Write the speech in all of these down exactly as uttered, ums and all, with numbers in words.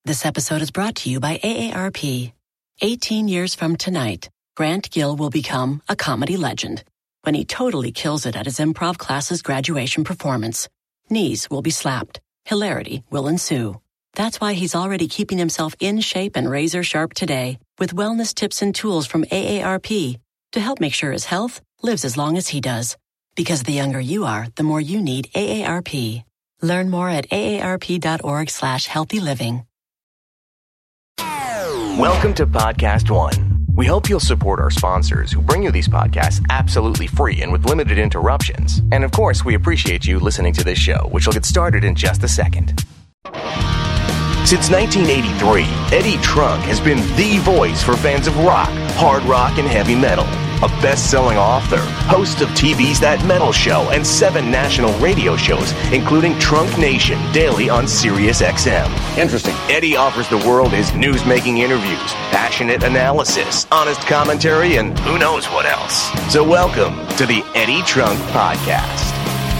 This episode is brought to you by A A R P. eighteen years from tonight, Grant Gill will become a comedy legend when he totally kills it at his improv class's graduation performance. Knees will be slapped. Hilarity will ensue. That's why he's already keeping himself in shape and razor sharp today with wellness tips and tools from A A R P to help make sure his health lives as long as he does. Because the younger you are, the more you need A A R P. Learn more at aarp.org slash healthy living. Welcome to Podcast One. We hope you'll support our sponsors who bring you these podcasts absolutely free and with limited interruptions. And of course, we appreciate you listening to this show, which will get started in just a second. Since nineteen eighty-three, Eddie Trunk has been the voice for fans of rock, hard rock, and heavy metal. A best-selling author, host of T V's That Metal Show and seven national radio shows, including Trunk Nation, daily on Sirius X M. Interesting. Eddie offers the world his news-making interviews, passionate analysis, honest commentary, and who knows what else. So welcome to the Eddie Trunk Podcast.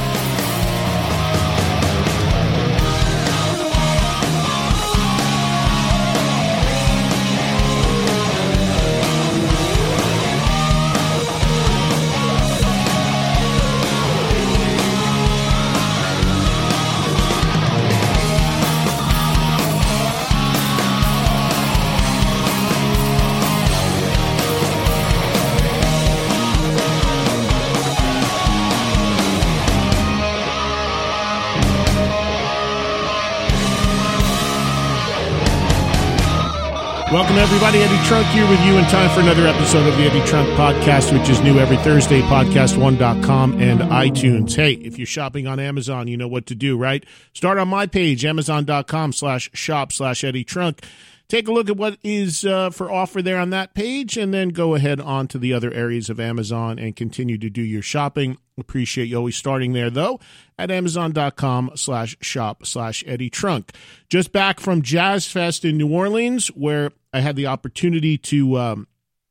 Welcome, everybody. Eddie Trunk here with you in time for another episode of the Eddie Trunk Podcast, which is new every Thursday, podcast one dot com and iTunes. Hey, if you're shopping on Amazon, you know what to do, right? Start on my page, amazon.com slash shop slash Eddie Trunk. Take a look at what is uh, for offer there on that page, and then go ahead on to the other areas of Amazon and continue to do your shopping. Appreciate you always starting there, though, at amazon.com slash shop slash Eddie Trunk. Just back from Jazz Fest in New Orleans, where I had the opportunity to um,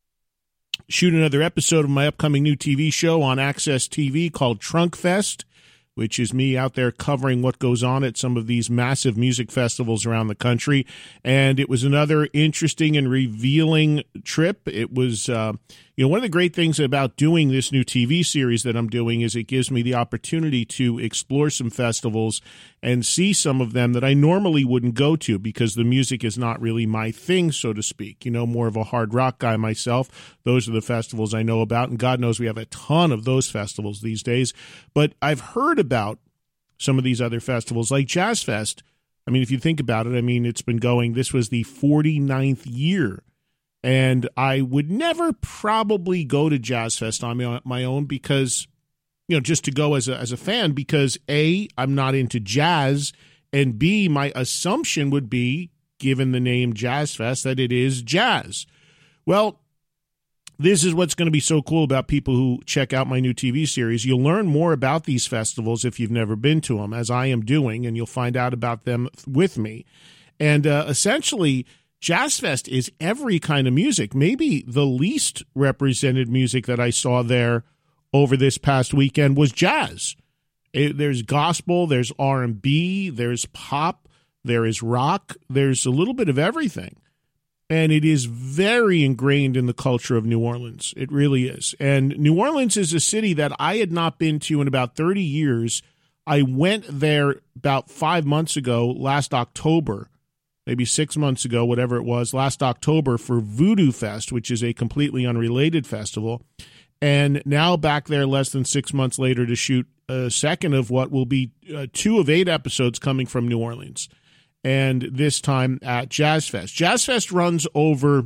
shoot another episode of my upcoming new T V show on Access T V called Trunk Fest, which is me out there covering what goes on at some of these massive music festivals around the country. And it was another interesting and revealing trip. It was, uh, you know, one of the great things about doing this new T V series that I'm doing is it gives me the opportunity to explore some festivals and see some of them that I normally wouldn't go to because the music is not really my thing, so to speak. You know, more of a hard rock guy myself. Those are the festivals I know about, and God knows we have a ton of those festivals these days. But I've heard about some of these other festivals, like Jazz Fest. I mean, if you think about it, I mean, it's been going, this was the forty-ninth year. And I would never probably go to Jazz Fest on my own because, you know, just to go as a as a fan, because A, I'm not into jazz, and B, my assumption would be, given the name Jazz Fest, that it is jazz. Well, this is what's going to be so cool about people who check out my new T V series. You'll learn more about these festivals if you've never been to them, as I am doing, and you'll find out about them with me. And uh, essentially, Jazz Fest is every kind of music. Maybe the least represented music that I saw there over this past weekend was jazz. It, there's gospel, there's R and B, there's pop, there is rock, there's a little bit of everything. And it is very ingrained in the culture of New Orleans. It really is. And New Orleans is a city that I had not been to in about thirty years. I went there about five months ago, last October, maybe six months ago, whatever it was, last October for Voodoo Fest, which is a completely unrelated festival. And now back there less than six months later to shoot a second of what will be uh, two of eight episodes coming from New Orleans. And this time at Jazz Fest. Jazz Fest runs over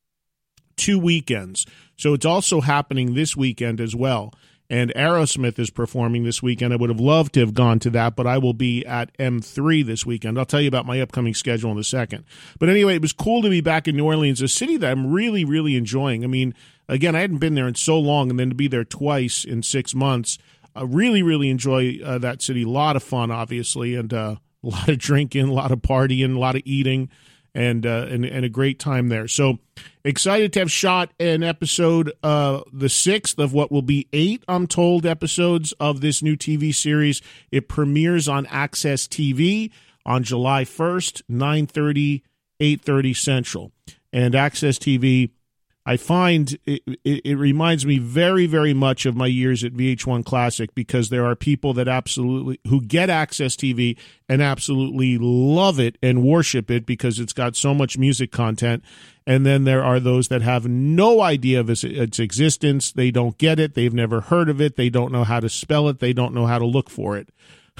two weekends. So it's also happening this weekend as well. And Aerosmith is performing this weekend. I would have loved to have gone to that, but I will be at M three this weekend. I'll tell you about my upcoming schedule in a second. But anyway, it was cool to be back in New Orleans, a city that I'm really, really enjoying. I mean, again, I hadn't been there in so long, and then to be there twice in six months, I really, really enjoy uh, that city. A lot of fun, obviously, and uh, a lot of drinking, a lot of partying, a lot of eating. And, uh, and and a great time there. So excited to have shot an episode, uh, the sixth of what will be eight, I'm told, episodes of this new T V series. It premieres on Access T V on July first, nine thirty eight thirty Central. And Access T V, I find it, it, it reminds me very, very much of my years at V H one Classic, because there are people that absolutely, who get Access T V and absolutely love it and worship it because it's got so much music content. And then there are those that have no idea of its, its existence. They don't get it. They've never heard of it. They don't know how to spell it. They don't know how to look for it.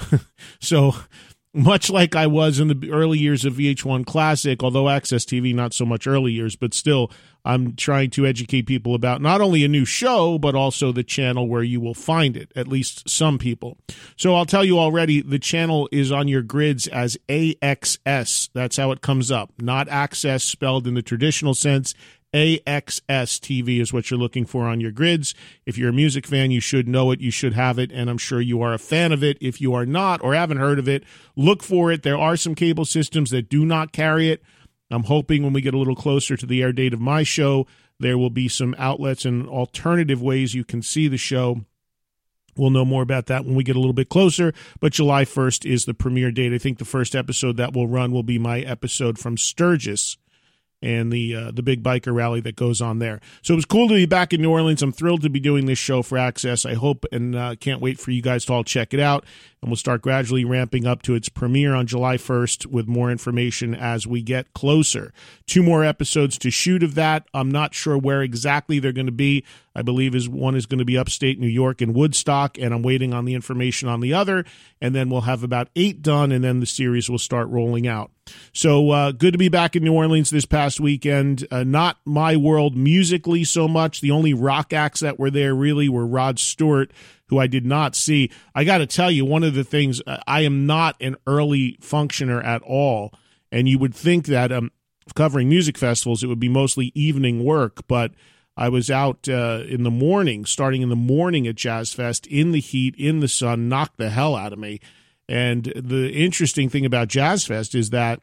So much like I was in the early years of V H one Classic, although Access T V, not so much early years, but still, I'm trying to educate people about not only a new show, but also the channel where you will find it, at least some people. So I'll tell you already, the channel is on your grids as A X S. That's how it comes up. Not Access spelled in the traditional sense. A X S T V is what you're looking for on your grids. If you're a music fan, you should know it. You should have it, and I'm sure you are a fan of it. If you are not or haven't heard of it, look for it. There are some cable systems that do not carry it. I'm hoping when we get a little closer to the air date of my show, there will be some outlets and alternative ways you can see the show. We'll know more about that when we get a little bit closer, but July first is the premiere date. I think the first episode that will run will be my episode from Sturgis and the uh, the big biker rally that goes on there. So it was cool to be back in New Orleans. I'm thrilled to be doing this show for Access. I hope and uh, can't wait for you guys to all check it out. And we'll start gradually ramping up to its premiere on July first with more information as we get closer. Two more episodes to shoot of that. I'm not sure where exactly they're going to be. I believe is one is going to be upstate New York in Woodstock, and I'm waiting on the information on the other. And then we'll have about eight done, and then the series will start rolling out. So uh, good to be back in New Orleans this past weekend. Uh, not my world musically so much. The only rock acts that were there really were Rod Stewart, who I did not see. I got to tell you, one of the things, uh, I am not an early functioner at all, and you would think that um, covering music festivals, it would be mostly evening work, but I was out uh, in the morning, starting in the morning at Jazz Fest, in the heat, in the sun, knocked the hell out of me. And the interesting thing about Jazz Fest is that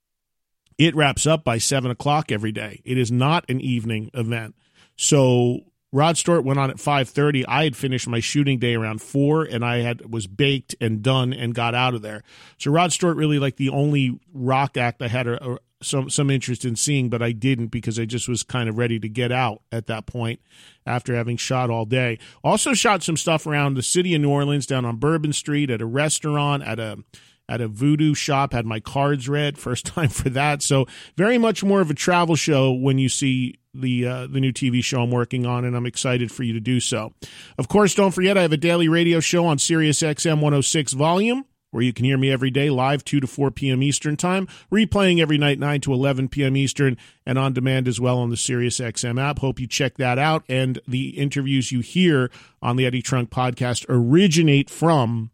it wraps up by seven o'clock every day. It is not an evening event. So Rod Stewart went on at five thirty. I had finished my shooting day around four, and I had was baked and done and got out of there. So Rod Stewart really like the only rock act I had a, a, some some interest in seeing, but I didn't because I just was kind of ready to get out at that point after having shot all day. Also shot some stuff around the city of New Orleans, down on Bourbon Street, at a restaurant, at a at a voodoo shop, had my cards read, first time for that. So very much more of a travel show when you see the uh, the new T V show I'm working on, and I'm excited for you to do so. Of course, don't forget I have a daily radio show on Sirius X M one oh six Volume, where you can hear me every day live two to four p.m. Eastern Time, replaying every night nine to eleven p.m. Eastern, and on demand as well on the Sirius X M app. Hope you check that out. And the interviews you hear on the Eddie Trunk podcast originate from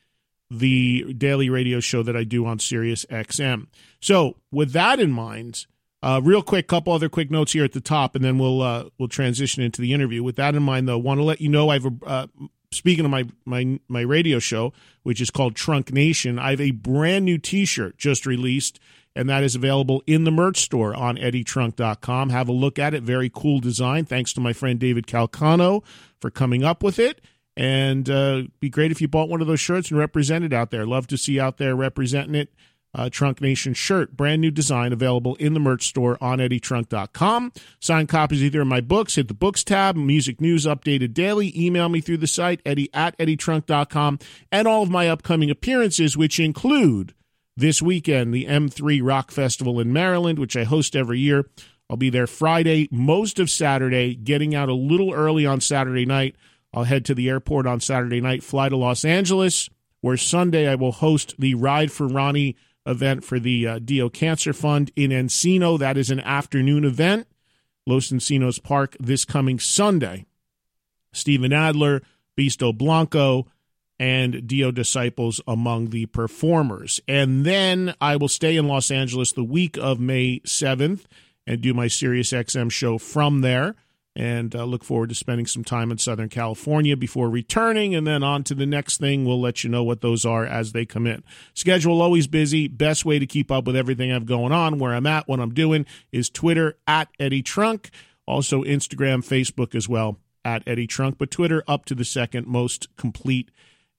the daily radio show that I do on Sirius X M. So with that in mind, uh, real quick, couple other quick notes here at the top, and then we'll uh, we'll transition into the interview. With that in mind, though, want to let you know I've uh, speaking of my my my radio show, which is called Trunk Nation, I have a brand new T-shirt just released, and that is available in the merch store on eddie trunk dot com. Have a look at it. Very cool design. Thanks to my friend David Calcano for coming up with it. And uh, be great if you bought one of those shirts and represented out there. Love to see you out there representing it. Uh, Trunk Nation shirt, brand new design, available in the merch store on eddie trunk dot com. Signed copies either of my books, hit the books tab, music news updated daily. Email me through the site, eddie at eddie trunk dot com, and all of my upcoming appearances, which include this weekend, the M three Rock Festival in Maryland, which I host every year. I'll be there Friday, most of Saturday, getting out a little early on Saturday night. I'll head to the airport on Saturday night, fly to Los Angeles, where Sunday I will host the Ride for Ronnie event for the uh, Dio Cancer Fund in Encino. That is an afternoon event, Los Encinos Park, this coming Sunday. Steven Adler, Bisto Blanco, and Dio Disciples among the performers. And then I will stay in Los Angeles the week of May seventh and do my Sirius X M show from there. And uh, look forward to spending some time in Southern California before returning, and then on to the next thing. We'll let you know what those are as they come in. Schedule always busy. Best way to keep up with everything I've going on, where I'm at, what I'm doing, is Twitter, at Eddie Trunk. Also Instagram, Facebook as well, at Eddie Trunk. But Twitter, up to the second most complete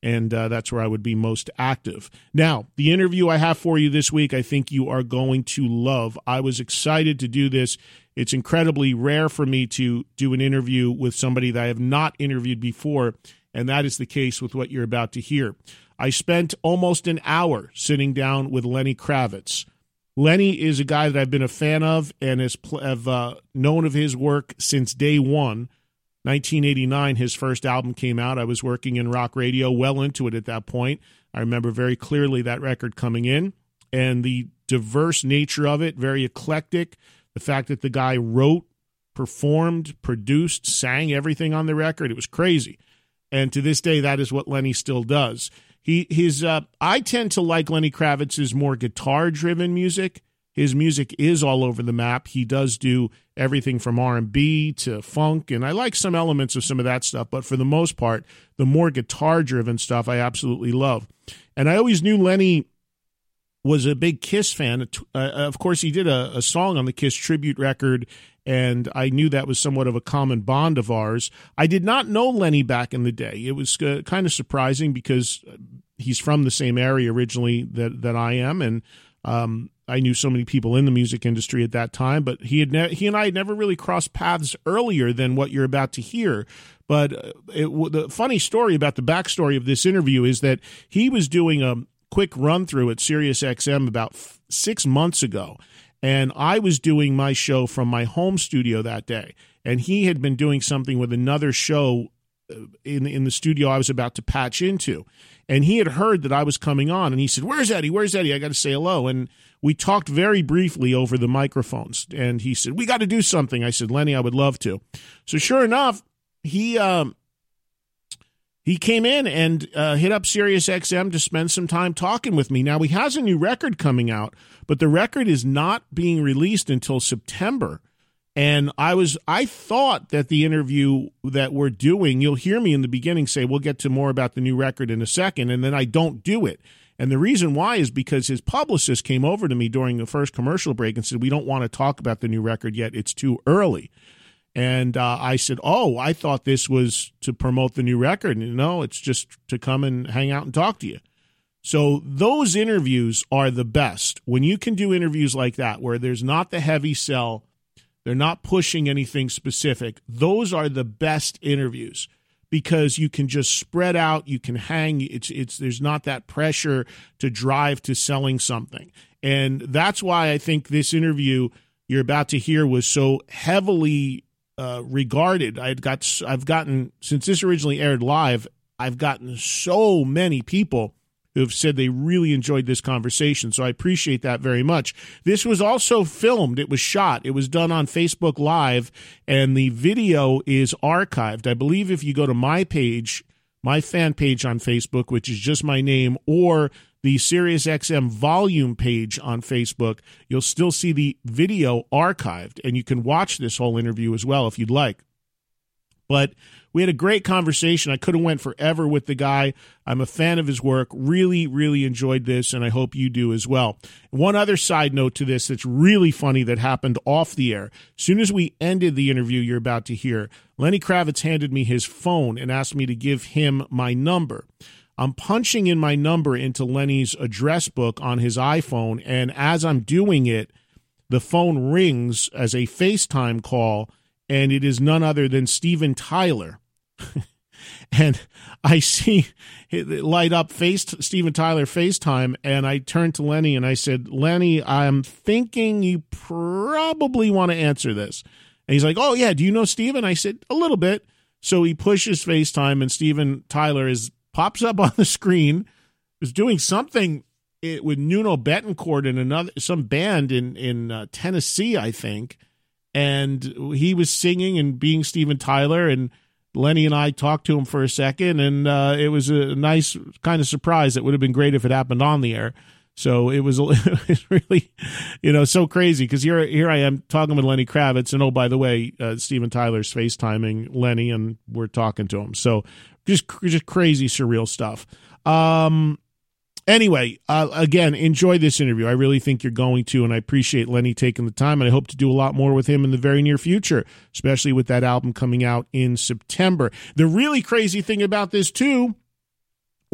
and uh, that's where I would be most active. Now, the interview I have for you this week, I think you are going to love. I was excited to do this. It's incredibly rare for me to do an interview with somebody that I have not interviewed before, and that is the case with what you're about to hear. I spent almost an hour sitting down with Lenny Kravitz. Lenny is a guy that I've been a fan of and has pl- have uh, known of his work since day one. nineteen eighty-nine, his first album came out. I was working in rock radio, well into it at that point. I remember very clearly that record coming in, and the diverse nature of it, very eclectic. The fact that the guy wrote, performed, produced, sang everything on the record, it was crazy. And to this day, that is what Lenny still does. He his uh, I tend to like Lenny Kravitz's more guitar-driven music. His music is all over the map. He does do everything from R and B to funk, and I like some elements of some of that stuff, but for the most part, the more guitar-driven stuff I absolutely love. And I always knew Lenny was a big Kiss fan. Uh, of course, he did a, a song on the Kiss tribute record, and I knew that was somewhat of a common bond of ours. I did not know Lenny back in the day. It was uh, kind of surprising because he's from the same area originally that, that I am, and um, I knew so many people in the music industry at that time, but he had ne- he and I had never really crossed paths earlier than what you're about to hear. But it, the funny story about the backstory of this interview is that he was doing a quick run-through at Sirius X M about f- six months ago, and I was doing my show from my home studio that day, and he had been doing something with another show in in the studio I was about to patch into. And he had heard that I was coming on, and he said, "Where's Eddie? Where's Eddie? I got to say hello." And we talked very briefly over the microphones, and he said, "We got to do something." I said, "Lenny, I would love to." So sure enough, he um, he came in and uh, hit up Sirius X M to spend some time talking with me. Now, he has a new record coming out, but the record is not being released until September. And I was, I thought that the interview that we're doing, you'll hear me in the beginning say, we'll get to more about the new record in a second, and then I don't do it. And the reason why is because his publicist came over to me during the first commercial break and said, "We don't want to talk about the new record yet. It's too early." And uh, I said, "Oh, I thought this was to promote the new record." And no, it's just to come and hang out and talk to you. So those interviews are the best. When you can do interviews like that, where there's not the heavy sell, they're not pushing anything specific. Those are the best interviews because you can just spread out. You can hang. It's it's there's not that pressure to drive to selling something. And that's why I think this interview you're about to hear was so heavily uh, regarded. I've got I've gotten, since this originally aired live, I've gotten so many people who have said they really enjoyed this conversation. So I appreciate that very much. This was also filmed. It was shot. It was done on Facebook Live, and the video is archived. I believe if you go to my page, my fan page on Facebook, which is just my name, or the SiriusXM volume page on Facebook, you'll still see the video archived, and you can watch this whole interview as well if you'd like. But we had a great conversation. I could have went forever with the guy. I'm a fan of his work. Really, really enjoyed this, and I hope you do as well. One other side note to this that's really funny that happened off the air. As soon as we ended the interview you're about to hear, Lenny Kravitz handed me his phone and asked me to give him my number. I'm punching in my number into Lenny's address book on his iPhone, and as I'm doing it, the phone rings as a FaceTime call, and it is none other than Steven Tyler. And I see it light up face Steven Tyler FaceTime, and I turned to Lenny and I said, "Lenny, I'm thinking you probably want to answer this." And he's like, "Oh, yeah, do you know Steven?" I said, "A little bit." So he pushes FaceTime, and Steven Tyler is pops up on the screen, is doing something it, with Nuno Betancourt and another some band in, in uh, Tennessee, I think. And he was singing and being Steven Tyler, and Lenny and I talked to him for a second, and uh, it was a nice kind of surprise. It would have been great if it happened on the air. So it was, it was really, you know, so crazy because here, here I am talking with Lenny Kravitz, and oh, by the way, uh, Steven Tyler's FaceTiming Lenny, and we're talking to him. So just, just crazy, surreal stuff. Um, Anyway, uh, again, enjoy this interview. I really think you're going to, and I appreciate Lenny taking the time, and I hope to do a lot more with him in the very near future, especially with that album coming out in September. The really crazy thing about this, too,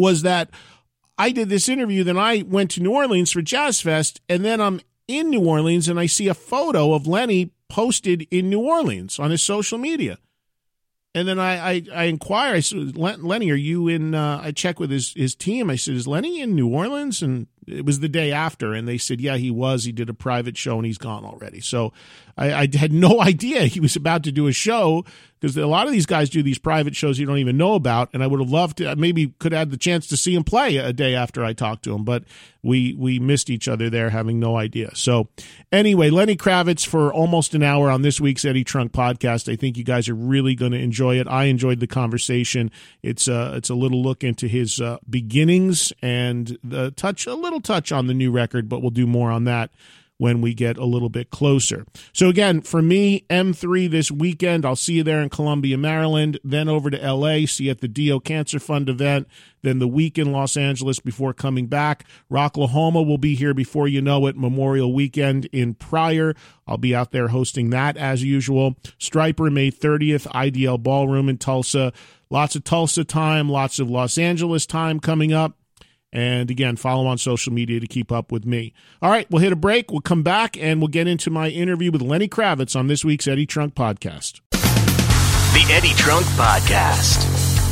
was that I did this interview, then I went to New Orleans for Jazz Fest, and then I'm in New Orleans, and I see a photo of Lenny posted in New Orleans on his social media. And then I, I, I inquire, I said, Lenny, are you in, uh, I check with his, his team. I said, is Lenny in New Orleans? And it was the day after. And they said, yeah, he was. He did a private show and he's gone already. So I, I had no idea he was about to do a show, because a lot of these guys do these private shows you don't even know about. And I would have loved to, maybe could have had the chance to see him play a day after I talked to him. But we, we missed each other there, having no idea. So anyway, Lenny Kravitz for almost an hour on this week's Eddie Trunk podcast. I think you guys are really going to enjoy it. I enjoyed the conversation. It's a, it's a little look into his uh, beginnings and the touch, a little touch on the new record, but we'll do more on that when we get a little bit closer. So again, for me, M three this weekend. I'll see you there in Columbia, Maryland, then over to L A, see you at the Dio Cancer Fund event, then the week in Los Angeles before coming back. Rocklahoma will be here before you know it, Memorial Weekend in Pryor. I'll be out there hosting that as usual. Striper, May thirtieth, I D L Ballroom in Tulsa. Lots of Tulsa time, lots of Los Angeles time coming up. And again, follow on social media to keep up with me. All right, we'll hit a break. We'll come back, and we'll get into my interview with Lenny Kravitz on this week's Eddie Trunk Podcast. The Eddie Trunk Podcast.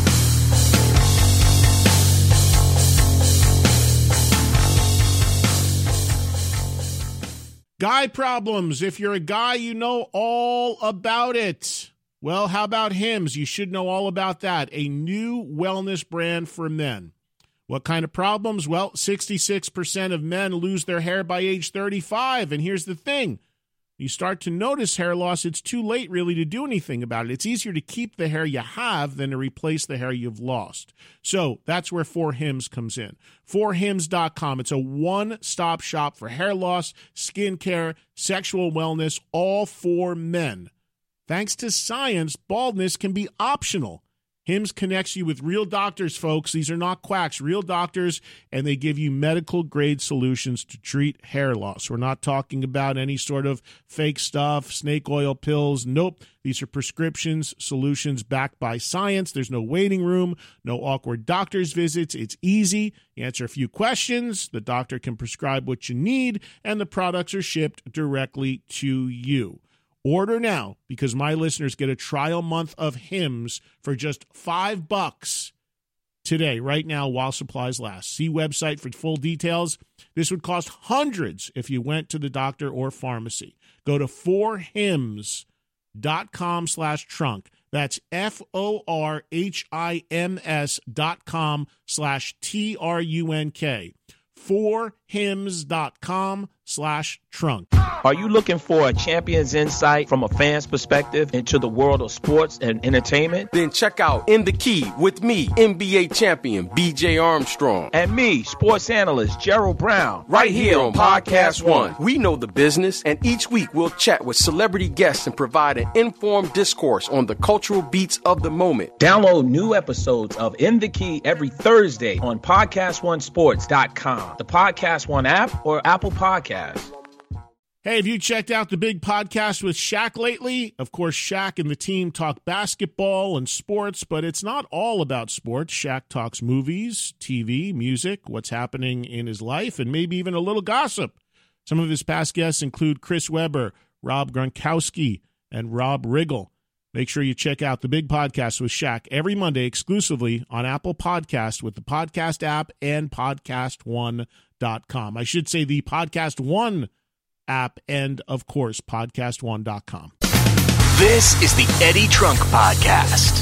Guy problems. If you're a guy, you know all about it. Well, how about Hims? You should know all about that. A new wellness brand for men. What kind of problems? Well, sixty-six percent of men lose their hair by age thirty-five. And here's the thing. You start to notice hair loss, it's too late really to do anything about it. It's easier to keep the hair you have than to replace the hair you've lost. So that's where four Hims comes in. four hims dot com. It's a one-stop shop for hair loss, skin care, sexual wellness, all for men. Thanks to science, baldness can be optional. Hims connects you with real doctors, folks. These are not quacks, real doctors, and they give you medical-grade solutions to treat hair loss. We're not talking about any sort of fake stuff, snake oil pills. Nope. These are prescriptions, solutions backed by science. There's no waiting room, no awkward doctor's visits. It's easy. You answer a few questions. The doctor can prescribe what you need, and the products are shipped directly to you. Order now, because my listeners get a trial month of Hims for just five bucks today, right now, while supplies last. See website for full details. This would cost hundreds if you went to the doctor or pharmacy. Go to four hims dot com slash trunk. That's F O R H I M S dot com slash T R U N K. four hims dot com slash trunk. Are you looking for a champion's insight from a fan's perspective into the world of sports and entertainment? Then check out In the Key with me, N B A champion B J Armstrong. And me, sports analyst Gerald Brown. Right here on Podcast One. We know the business, and each week we'll chat with celebrity guests and provide an informed discourse on the cultural beats of the moment. Download new episodes of In the Key every Thursday on podcast one sports dot com, the Podcast One app, or Apple Podcasts. Hey, have you checked out the big podcast with Shaq lately? Of course, Shaq and the team talk basketball and sports, but it's not all about sports. Shaq talks movies, T V, music, what's happening in his life, and maybe even a little gossip. Some of his past guests include Chris Webber, Rob Gronkowski, and Rob Riggle. Make sure you check out the big podcast with Shaq every Monday exclusively on Apple Podcast with the podcast app and podcast one dot com. I should say the Podcast One app and, of course, podcast one dot com. This is the Eddie Trunk Podcast.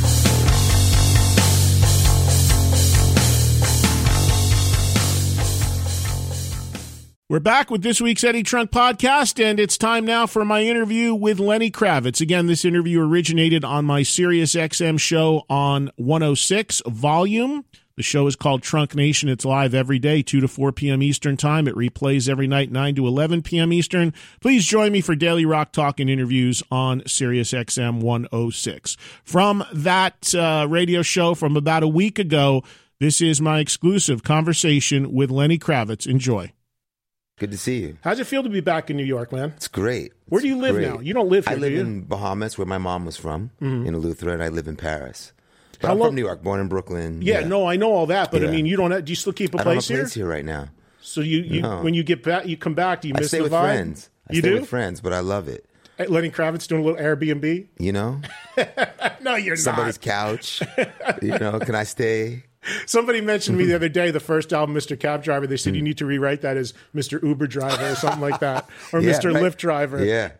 We're back with this week's Eddie Trunk Podcast, and it's time now for my interview with Lenny Kravitz. Again, this interview originated on my Sirius X M show on one oh six Volume. The show is called Trunk Nation. It's live every day, two to four p.m. Eastern Time. It replays every night, nine to eleven p.m. Eastern. Please join me for Daily Rock Talk and interviews on Sirius X M one oh six. From that uh, radio show from about a week ago, this is my exclusive conversation with Lenny Kravitz. Enjoy. Good to see you. How's it feel to be back in New York, man? It's great. Where do you live great. now? You don't live here, I live do you? in Bahamas, where my mom was from, mm-hmm. in Eleuthera, and I live in Paris. But How I'm long- from New York, born in Brooklyn. Yeah, no, I know all that, but I Yeah. mean, you don't. Have, do you still keep a I don't place have a place here? here right now. So you, you No. when you get back, you come back. Do you I miss stay the with vibe? friends. I You stay do? with friends, but I love it. Hey, Lenny Kravitz doing a little Airbnb. You know, No, you're somebody's not. couch. You know, can I stay? Somebody mentioned me the other day, the first album, Mister Cab Driver. They said you need to rewrite that as Mister Uber Driver or something like that, or Yeah, Mister right. Lyft Driver. Yeah.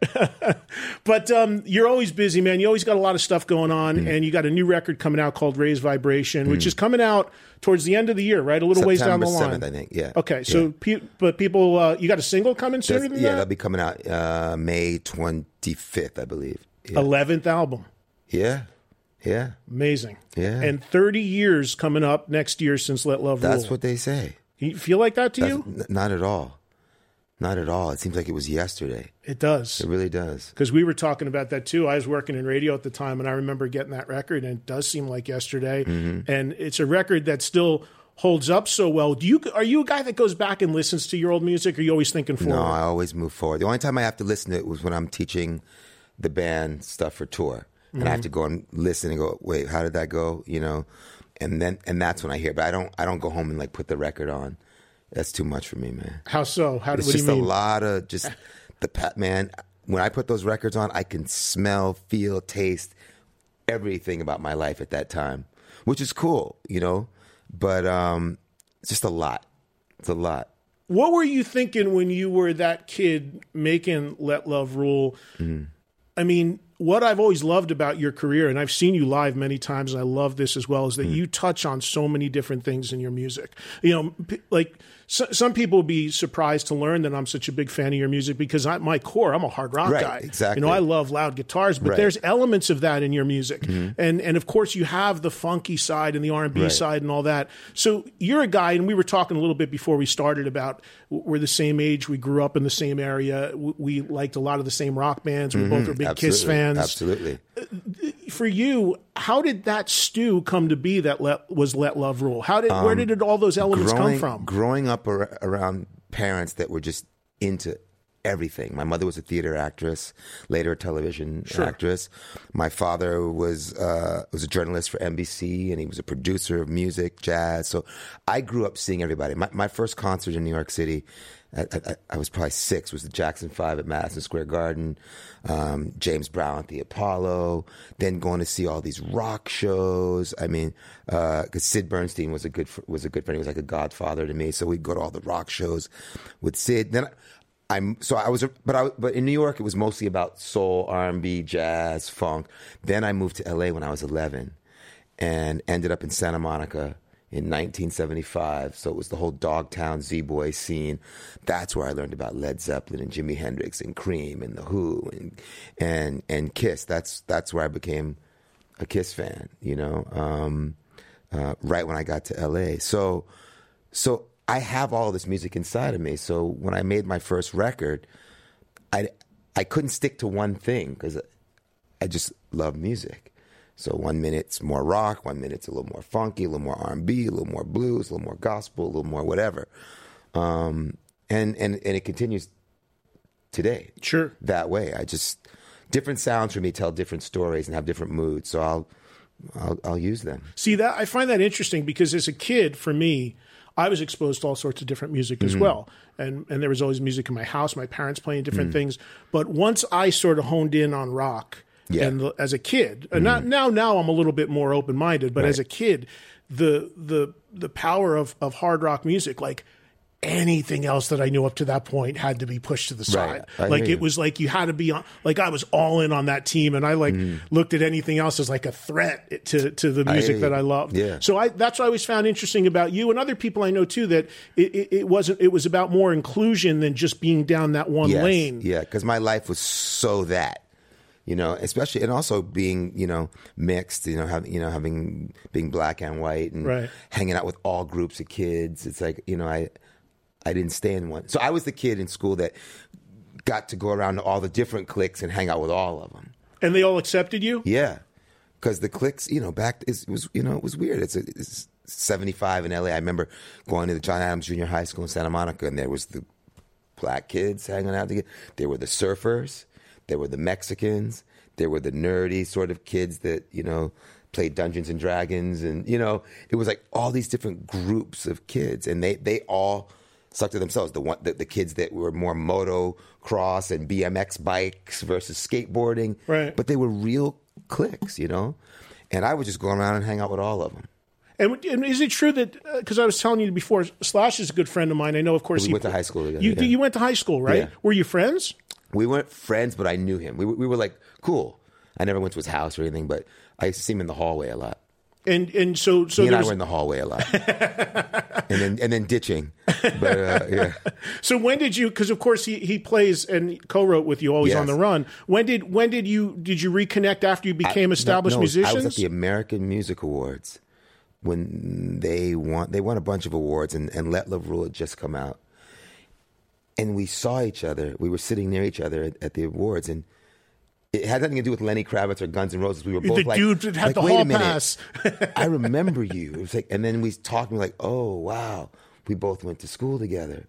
But um, you're always busy, man. You always got a lot of stuff going on, Mm. and you got a new record coming out called Raise Vibration, which is coming out towards the end of the year, right? A little ways down September the line. seventh, I think. Yeah. Okay, so Yeah. pe- but people, uh, you got a single coming sooner That's- than yeah, that? that'll be coming out uh, May twenty-fifth, I believe. Yeah. eleventh album. Yeah. Yeah. Amazing. Yeah. And thirty years coming up next year since Let Love Rule. That's what they say. You feel like that to That's, you? n- not at all. Not at all. It seems like it was yesterday. It does. It really does. Because we were talking about that too. I was working in radio at the time, and I remember getting that record, and it does seem like yesterday. Mm-hmm. And it's a record that still holds up so well. Do you are you a guy that goes back and listens to your old music, or are you always thinking forward? No, I always move forward. The only time I have to listen to it was when I'm teaching the band stuff for tour. And I have to go and listen and go, wait, how did that go? You know, and then and that's when I hear. But I don't I don't go home and like put the record on. That's too much for me, man. How so? How It's what do just you mean? a lot of just the pat man. When I put those records on, I can smell, feel, taste everything about my life at that time, which is cool, you know. But um, it's just a lot. It's a lot. What were you thinking when you were that kid making Let Love Rule? Mm-hmm. I mean, what I've always loved about your career, and I've seen you live many times, and I love this as well, is that Mm. you touch on so many different things in your music. You know, p- like so, some people would be surprised to learn that I'm such a big fan of your music because at my core, I'm a hard rock Right, guy. exactly. You know, I love loud guitars, but Right. there's elements of that in your music, and and of course you have the funky side and the R and B Right. side and all that. So you're a guy, and we were talking a little bit before we started about we're the same age, we grew up in the same area, we, we liked a lot of the same rock bands, we both were big Kiss Absolutely. fans. Absolutely. For you, how did that stew come to be that let, was Let Love Rule? How did where did it, all those elements growing, come from? Growing up ar- around parents that were just into everything. My mother was a theater actress, later a television actress. My father was uh, was a journalist for N B C, and he was a producer of music, jazz. So I grew up seeing everybody. My, my first concert in New York City, I, I, I was probably six, was the Jackson Five at Madison Square Garden, um, James Brown at the Apollo, then going to see all these rock shows. I mean, because Sid Bernstein was a good fr- was a good friend. He was like a godfather to me. So we'd go to all the rock shows with Sid. Then I'm so I was, but I but in New York it was mostly about soul, R and B, jazz, funk. Then I moved to L A when I was eleven, and ended up in Santa Monica in nineteen seventy-five. So it was the whole Dogtown Z-Boy scene. That's where I learned about Led Zeppelin and Jimi Hendrix and Cream and The Who and and and Kiss. That's that's where I became a Kiss fan, you know, um, uh, right when I got to L A. So so I have all this music inside of me. So when I made my first record, I I couldn't stick to one thing because I just love music. So one minute it's more rock, one minute it's a little more funky, a little more R and B, a little more blues, a little more gospel, a little more whatever. Um, and, and, and it continues today. Sure. That way. I just, different sounds for me tell different stories and have different moods. So I'll, I'll, I'll use them. See, that I find that interesting because as a kid, for me, I was exposed to all sorts of different music as well. And and there was always music in my house, my parents playing different things. But once I sort of honed in on rock, Yeah. and the, as a kid, and not, now now I'm a little bit more open minded, but Right. as a kid, the the the power of, of hard rock music, like anything else that I knew up to that point had to be pushed to the side. I Like hear it you. was like you had to be on, like I was all in on that team, and I like looked at anything else as like a threat to to the music hear that you. I loved. Yeah. So I that's what I always found interesting about you and other people I know too, that it, it, it wasn't it was about more inclusion than just being down that one Yes. lane. Yeah, because my life was so that, you know, especially and also being, you know, mixed, you know, having you know having being black and white and Right. hanging out with all groups of kids. It's like, you know, I I didn't stay in one. So I was the kid in school that got to go around to all the different cliques and hang out with all of them. And they all accepted you? Yeah, because the cliques, you know, back it was, you know, it was weird. It's, a, it's seventy-five in L A. I remember going to the John Adams Junior High School in Santa Monica, and there was the black kids hanging out together. There were the surfers. There were the Mexicans. There were the nerdy sort of kids that, you know, played Dungeons and Dragons, and you know, it was like all these different groups of kids, and they they all stuck to themselves. The one the, the kids that were more motocross and B M X bikes versus skateboarding, right? But they were real cliques, you know. And I would just go around and hang out with all of them. And, and is it true that, because uh, I was telling you before, Slash is a good friend of mine. I know, of course, we he went to high school together. You, yeah. you went to high school, right? Yeah. Were you friends? We weren't friends, but I knew him. We, we were like, cool. I never went to his house or anything, but I used to see him in the hallway a lot. And and so so he and I were in the hallway a lot, and then and then ditching. But uh, yeah. So when did you? Because of course he, he plays and co-wrote with you, Always yes. on the Run. When did when did you did you reconnect after you became I, established no, no, musicians? I was at the American Music Awards when they won. They won a bunch of awards, and, and Let Love Rule had just come out, and we saw each other. We were sitting near each other at, at the awards, and it had nothing to do with Lenny Kravitz or Guns N' Roses. We were both the like, dude that had like, the wait hall a minute. pass. I remember you. It was like, and then we talked. And we're like, oh wow, we both went to school together,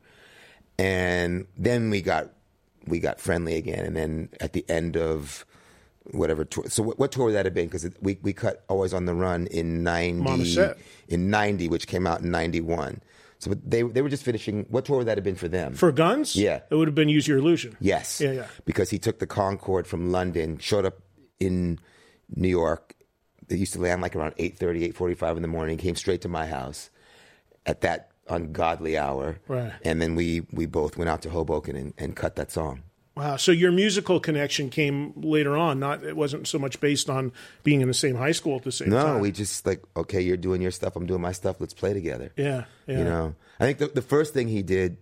and then we got we got friendly again. And then at the end of whatever tour, so what, what tour would that have been? Because we we cut Always on the Run in ninety, in ninety, which came out in ninety-one. So they they were just finishing. What tour would that have been for them? For Guns? Yeah. It would have been Use Your Illusion. Yes. Yeah, yeah. Because he took the Concorde from London, showed up in New York. They used to land like around eight thirty, eight forty-five in the morning, came straight to my house at that ungodly hour. Right. And then we, we both went out to Hoboken and, and cut that song. Wow. So your musical connection came later on. Not it wasn't so much based on being in the same high school at the same no, time. No, we just like, okay, you're doing your stuff, I'm doing my stuff, let's play together. Yeah, yeah. You know, I think the, the first thing he did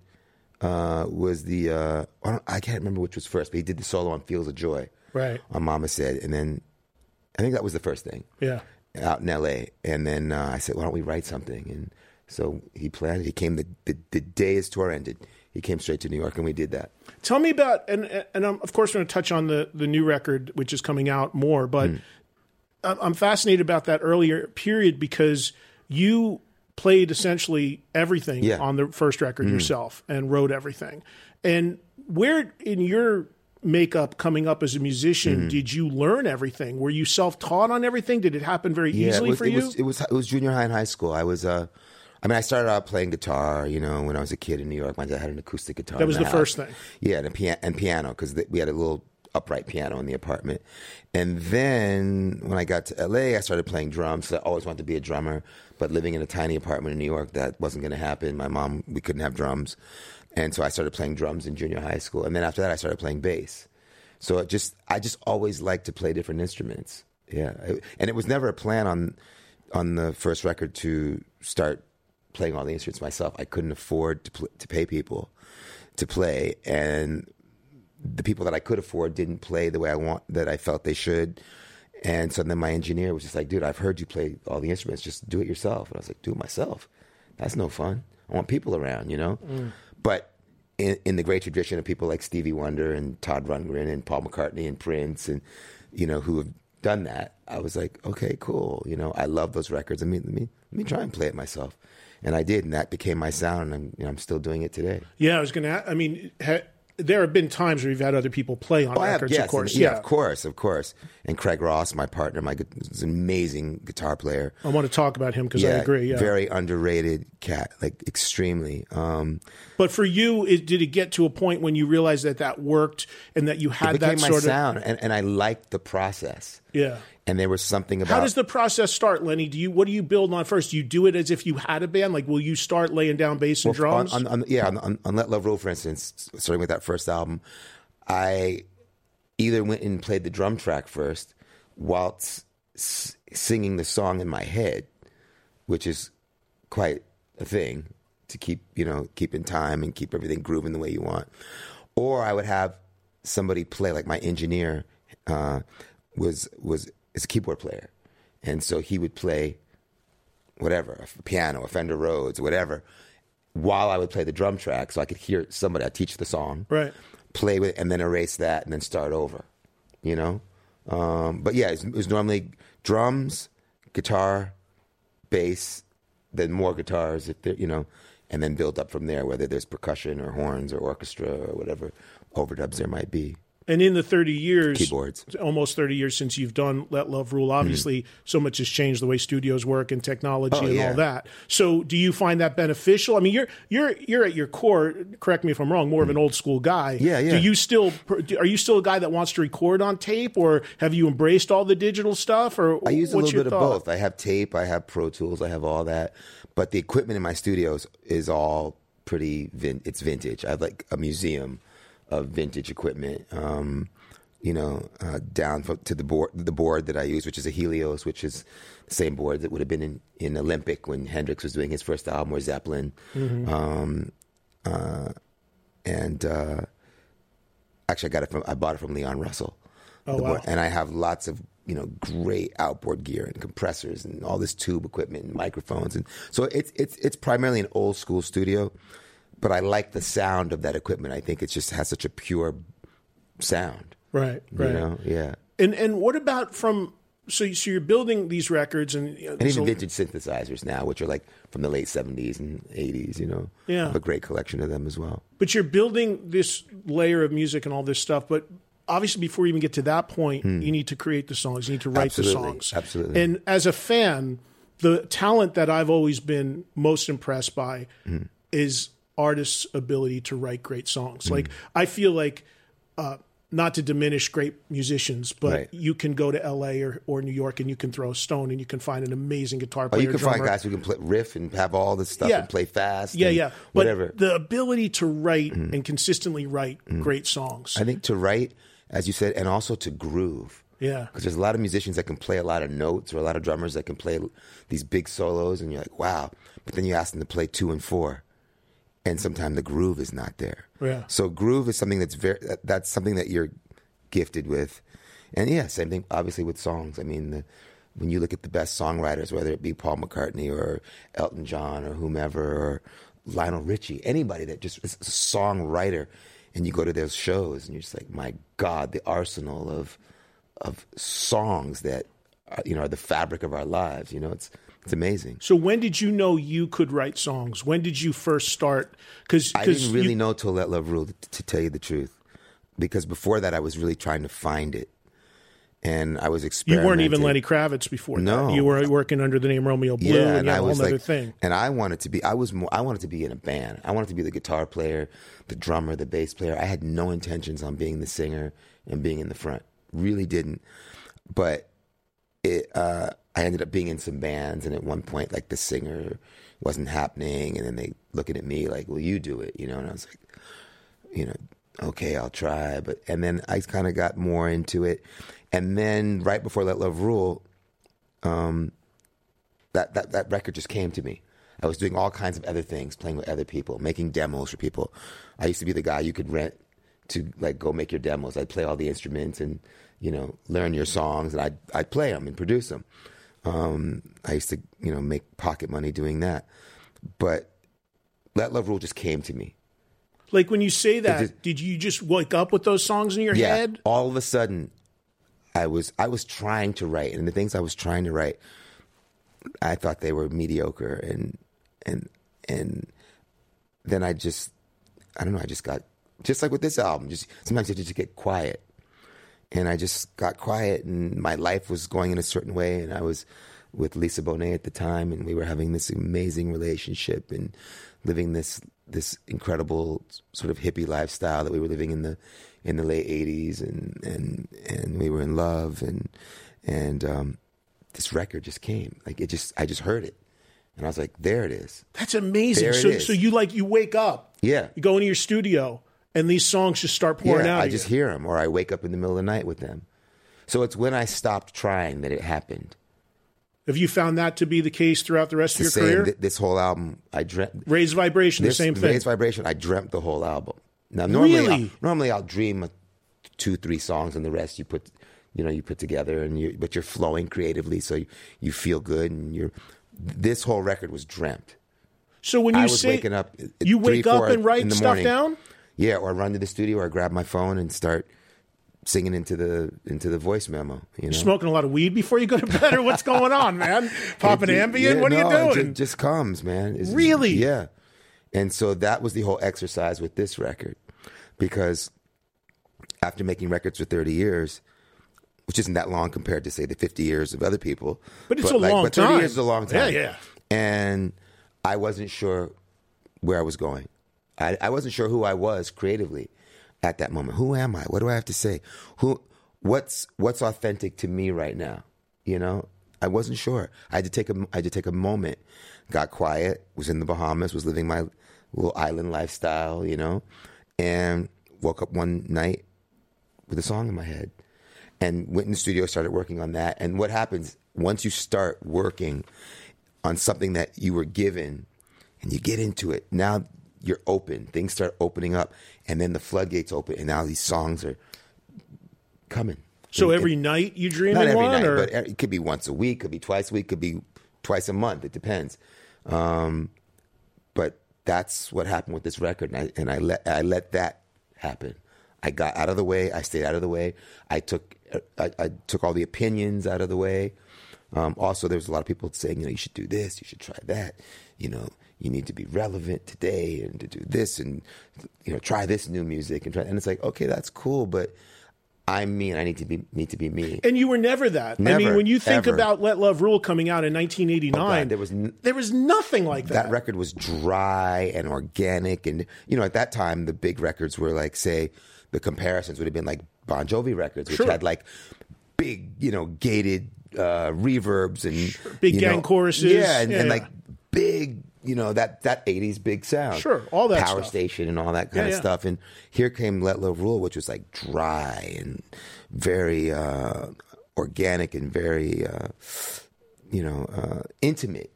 uh, was the, uh, I, don't, I can't remember which was first, but he did the solo on Fields of Joy. Right. On Mama Said. And then I think that was the first thing. Yeah. Out in L A. And then uh, I said, why don't we write something? And so he planned it. He came the, the, the day his tour ended. He came straight to New York, and we did that. Tell me about, and and I'm of course going to touch on the, the new record, which is coming out more, but mm. I'm fascinated about that earlier period because you played essentially everything yeah. on the first record mm. yourself and wrote everything. And where in your makeup coming up as a musician mm. did you learn everything? Were you self-taught on everything? Did it happen very yeah, easily it was, for it you? Was, it was it was junior high and high school. I was uh, I mean, I started out playing guitar, you know, when I was a kid in New York. My dad had an acoustic guitar. That was the, the house. first thing. Yeah, and, a pia- and piano, because we had a little upright piano in the apartment. And then when I got to L A, I started playing drums. I always wanted to be a drummer, but living in a tiny apartment in New York, that wasn't going to happen. My mom, we couldn't have drums. And so I started playing drums in junior high school. And then after that, I started playing bass. So it just, I just always liked to play different instruments. Yeah. And it was never a plan on on the first record to start playing all the instruments myself. I couldn't afford to pl- to pay people to play, and the people that I could afford didn't play the way I want that I felt they should. And so then my engineer was just like, dude, I've heard you play all the instruments, just do it yourself. And I was like, do it myself. That's no fun. I want people around, you know? Mm. But in, in the great tradition of people like Stevie Wonder and Todd Rundgren and Paul McCartney and Prince and, you know, who have done that, I was like, okay, cool. You know, I love those records. I mean, let me, let me try and play it myself. And I did, and that became my sound, and I'm, you know, I'm still doing it today. Yeah, I was going to, I mean, ha- there have been times where you've had other people play on oh, records, have, yes, of course. And, yeah, yeah, of course, of course. And Craig Ross, my partner, my is an amazing guitar player. I want to talk about him because yeah, I agree. Yeah, very underrated cat, like extremely. Um, but for you, it, did it get to a point when you realized that that worked and that you had it became that my sort sound, of and, and I liked the process. Yeah. And there was something about... How does the process start, Lenny? Do you What do you build on first? Do you do it as if you had a band? Like, will you start laying down bass and well, drums? On, on, on, yeah, on, on Let Love Rule, for instance, starting with that first album, I either went and played the drum track first whilst s- singing the song in my head, which is quite a thing to keep, you know, keep in time and keep everything grooving the way you want. Or I would have somebody play, like my engineer uh, was was... is a keyboard player. And so he would play whatever, a piano, a Fender Rhodes, whatever, while I would play the drum track so I could hear somebody. I'd teach the song, right, play with it, and then erase that and then start over, you know? Um, but yeah, it was, it was normally drums, guitar, bass, then more guitars, if they're, you know, and then build up from there, whether there's percussion or horns or orchestra or whatever overdubs there might be. And in the thirty years, keyboards, almost thirty years since you've done Let Love Rule, obviously mm-hmm. so much has changed the way studios work and technology oh, and yeah. all that. So do you find that beneficial? I mean, you're you're you're at your core, correct me if I'm wrong, more of an old school guy. Yeah, yeah. Do you still are you still a guy that wants to record on tape, or have you embraced all the digital stuff? Or I use a what's little bit thought? of both. I have tape, I have Pro Tools, I have all that, but the equipment in my studios is all pretty vin- it's vintage. I have like a museum of vintage equipment. Um, you know, uh, down to the board, the board that I use, which is a Helios, which is the same board that would have been in, in Olympic when Hendrix was doing his first album, or Zeppelin. Mm-hmm. Um, uh, and uh, actually, I got it from I bought it from Leon Russell. Oh, wow. And I have lots of you know great outboard gear and compressors and all this tube equipment and microphones, and so it's it's it's primarily an old school studio, but I like the sound of that equipment. I think it just has such a pure sound. Right, right. You know, yeah. And and what about from so so you're building these records and you know, and even vintage synthesizers now, which are like from the late seventies and eighties. You know, yeah, I have a great collection of them as well. But you're building this layer of music and all this stuff, but obviously before you even get to that point, hmm. you need to create the songs, you need to write Absolutely. the songs. Absolutely. And as a fan, the talent that I've always been most impressed by hmm. is artists' ability to write great songs. Hmm. Like I feel like. Uh, Not to diminish great musicians, but right. you can go to L A or, or New York and you can throw a stone and you can find an amazing guitar player. Oh, you can drummer. find guys who can play, riff and have all this stuff yeah. and play fast. Yeah, and yeah. Whatever. But the ability to write mm. and consistently write mm. great songs. I think to write, as you said, and also to groove. Yeah. Because there's a lot of musicians that can play a lot of notes, or a lot of drummers that can play these big solos, and you're like, wow. But then you ask them to play two and four. And sometimes the groove is not there. Yeah. So groove is something that's very, that's something that you're gifted with. And yeah, same thing obviously with songs. I mean, the, when you look at the best songwriters, whether it be Paul McCartney or Elton John or whomever, or Lionel Richie, anybody that just is a songwriter, and you go to those shows and you're just like, my God, the arsenal of of songs that are, you know, are the fabric of our lives. You know, it's it's amazing. So when did you know you could write songs? When did you first start? Because I didn't really you... know till Let Love Rule, to, to tell you the truth. Because before that, I was really trying to find it, and I was experimenting. You weren't even Lenny Kravitz before no. that. You were working under the name Romeo Blue, yeah, and, and I a was whole other like, thing. And I wanted to be. I was more. I wanted to be in a band. I wanted to be the guitar player, the drummer, the bass player. I had no intentions on being the singer and being in the front. Really didn't. But it. Uh, I ended up being in some bands, and at one point, like the singer wasn't happening, and then they looking at me like, "Well, you do it," you know, and I was like, you know. Okay, I'll try. But and then I kind of got more into it. And then right before Let Love Rule, um, that, that, that record just came to me. I was doing all kinds of other things, playing with other people, making demos for people. I used to be the guy you could rent to like go make your demos. I'd play all the instruments and, you know, learn your songs, and I'd, I'd play them and produce them. Um, I used to, you know, make pocket money doing that. But Let Love Rule just came to me. Like when you say that, just, did you just wake up with those songs in your yeah, head? All of a sudden, I was I was trying to write, and the things I was trying to write, I thought they were mediocre, and and and then I just I don't know, I just got just like with this album, just sometimes you just get quiet, and I just got quiet, and my life was going in a certain way, and I was with Lisa Bonet at the time, and we were having this amazing relationship and living this. this incredible sort of hippie lifestyle that we were living in the in the late eighties, and and and we were in love, and and um, this record just came. Like it just I just heard it, and I was like, there it is. That's amazing. There so it is. so you like you wake up, yeah, you go into your studio, and these songs just start pouring yeah, out. I of just you. hear them, or I wake up in the middle of the night with them. So it's when I stopped trying that it happened. Have you found that to be the case throughout the rest It's of your same, career? Th- this whole album, I dreamt. Raised Vibration, this, the same thing. Raised Vibration, I dreamt the whole album. Now normally, really? I'll, normally I'll dream a, two, three songs, and the rest you put, you know, you put together, and you, but you're flowing creatively, so you, you feel good, and you're. This whole record was dreamt. So when you I was say waking up, at you three, wake up four and write in the stuff morning. down, yeah, or run to the studio, or grab my phone and start singing into the into the voice memo. You know, smoking a lot of weed before you go to bed, or what's going on, man? Popping it, Ambien? Yeah, what are no, you doing? It just, just comes, man. It's, really? Yeah. And so that was the whole exercise with this record, because after making records for thirty years, which isn't that long compared to, say, the fifty years of other people. But it's but a like, long but thirty time. years is a long time. Yeah, yeah. And I wasn't sure where I was going. I, I wasn't sure who I was creatively at that moment. Who am I? What do I have to say? Who? What's what's authentic to me right now? You know, I wasn't sure. I had to take a I had to take a moment. Got quiet. Was in the Bahamas. Was living my little island lifestyle. You know, and woke up one night with a song in my head, and went in the studio. Started working on that. And what happens once you start working on something that you were given, and you get into it? Now you're open. Things start opening up, and then the floodgates open, and now these songs are coming. So and, every and, night you dream not in every one? night, Or? but it could be once a week, could be twice a week, could be twice a month. It depends. Um, but that's what happened with this record, and I, and I let I let that happen. I got out of the way. I stayed out of the way. I took I, I took all the opinions out of the way. Um, also, there was a lot of people saying, you know, you should do this, you should try that. You know, you need to be relevant today and to do this, and you know, try this new music and try. And it's like, okay, that's cool, but I mean, I need to be need to be me. And you were never that. Never, I mean, when you think ever. about Let Love Rule coming out in nineteen eighty-nine, oh God, there was n- there was nothing like that. That record was dry and organic, and you know, at that time, the big records were like, say, the comparisons would have been like Bon Jovi records, which sure. had like big, you know, gated uh, reverbs and sure. big you gang know, choruses, yeah, and, yeah, and yeah. like big, you know, that that eighties big sound, sure, all that Power stuff. Station and all that kind yeah, of yeah. stuff. And here came Let Love Rule, which was like dry and very uh, organic and very, uh, you know, uh, intimate.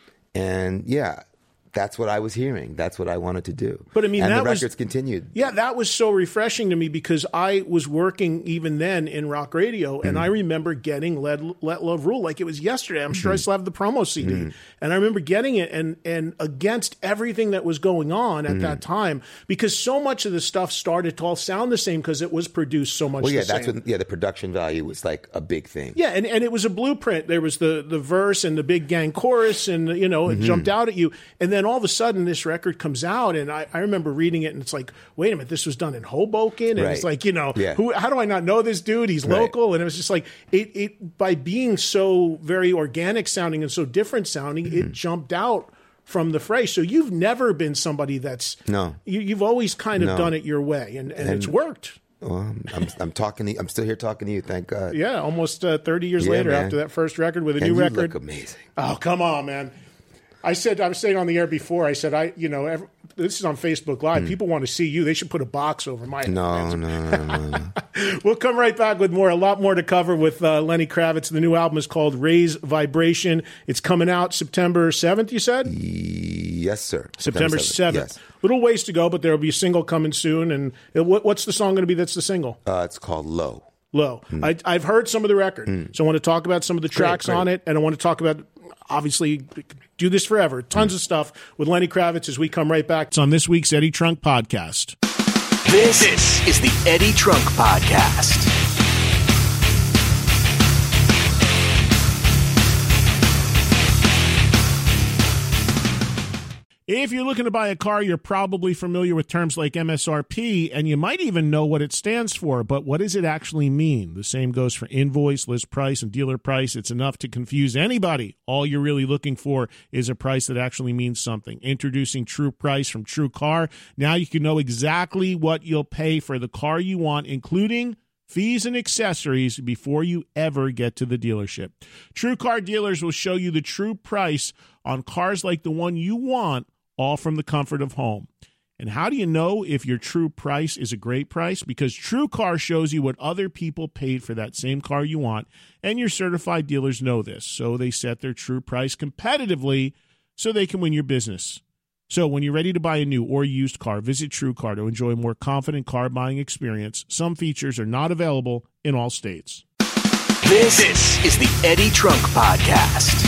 And yeah, that's what I was hearing. That's what I wanted to do. But I mean, and that the records was, continued. Yeah, that was so refreshing to me because I was working even then in rock radio, and Mm-hmm. I remember getting Let, Let Love Rule like it was yesterday. I'm sure Mm-hmm. I still have the promo C D, mm-hmm. and I remember getting it, and and against everything that was going on at mm-hmm. that time, because so much of the stuff started to all sound the same because it was produced so much. Well, yeah, the that's same. what, yeah, the production value was like a big thing. Yeah, and, and it was a blueprint. There was the the verse and the big gang chorus, and you know, it mm-hmm. jumped out at you, and then all of a sudden this record comes out, and I, I remember reading it, and it's like, wait a minute, this was done in Hoboken, and right. it's like, you know, yeah. who? How do I not know this dude? He's right. local, and it was just like it, it by being so very organic sounding and so different sounding, mm-hmm. it jumped out from the fray. So you've never been somebody that's no, you, you've always kind of no. done it your way, and, and, and it's worked. Well, I'm, I'm, I'm talking. To, I'm still here talking to you. Thank God. Yeah, almost uh, thirty years yeah, later man. after that first record with a and new you record. Look amazing. Oh, come on, man. I said, I was saying on the air before, I said, I, you know, every, this is on Facebook Live. Mm. People want to see you. They should put a box over my head. No, no, no, no, no. We'll come right back with more, a lot more to cover with uh, Lenny Kravitz. The new album is called Raise Vibration. It's coming out September seventh, you said? Yes, sir. September seventh. Yes. Little ways to go, but there will be a single coming soon. And it, what, what's the song going to be that's the single? Uh, it's called Low. Low. Mm. I, I've heard some of the record, mm. so I want to talk about some of the tracks great, great. on it, and I want to talk about, obviously, do this forever. Tons mm. of stuff with Lenny Kravitz as we come right back. It's on this week's Eddie Trunk Podcast. This, this is the Eddie Trunk Podcast. If you're looking to buy a car, you're probably familiar with terms like M S R P, and you might even know what it stands for, but what does it actually mean? The same goes for invoice, list price, and dealer price. It's enough to confuse anybody. All you're really looking for is a price that actually means something. Introducing True Price from True Car. Now you can know exactly what you'll pay for the car you want, including fees and accessories, before you ever get to the dealership. True Car dealers will show you the true price on cars like the one you want, all from the comfort of home. And how do you know if your true price is a great price? Because True Car shows you what other people paid for that same car you want, and your certified dealers know this. So they set their true price competitively so they can win your business. So when you're ready to buy a new or used car, visit True Car to enjoy a more confident car buying experience. Some features are not available in all states. This, this is the Eddie Trunk Podcast.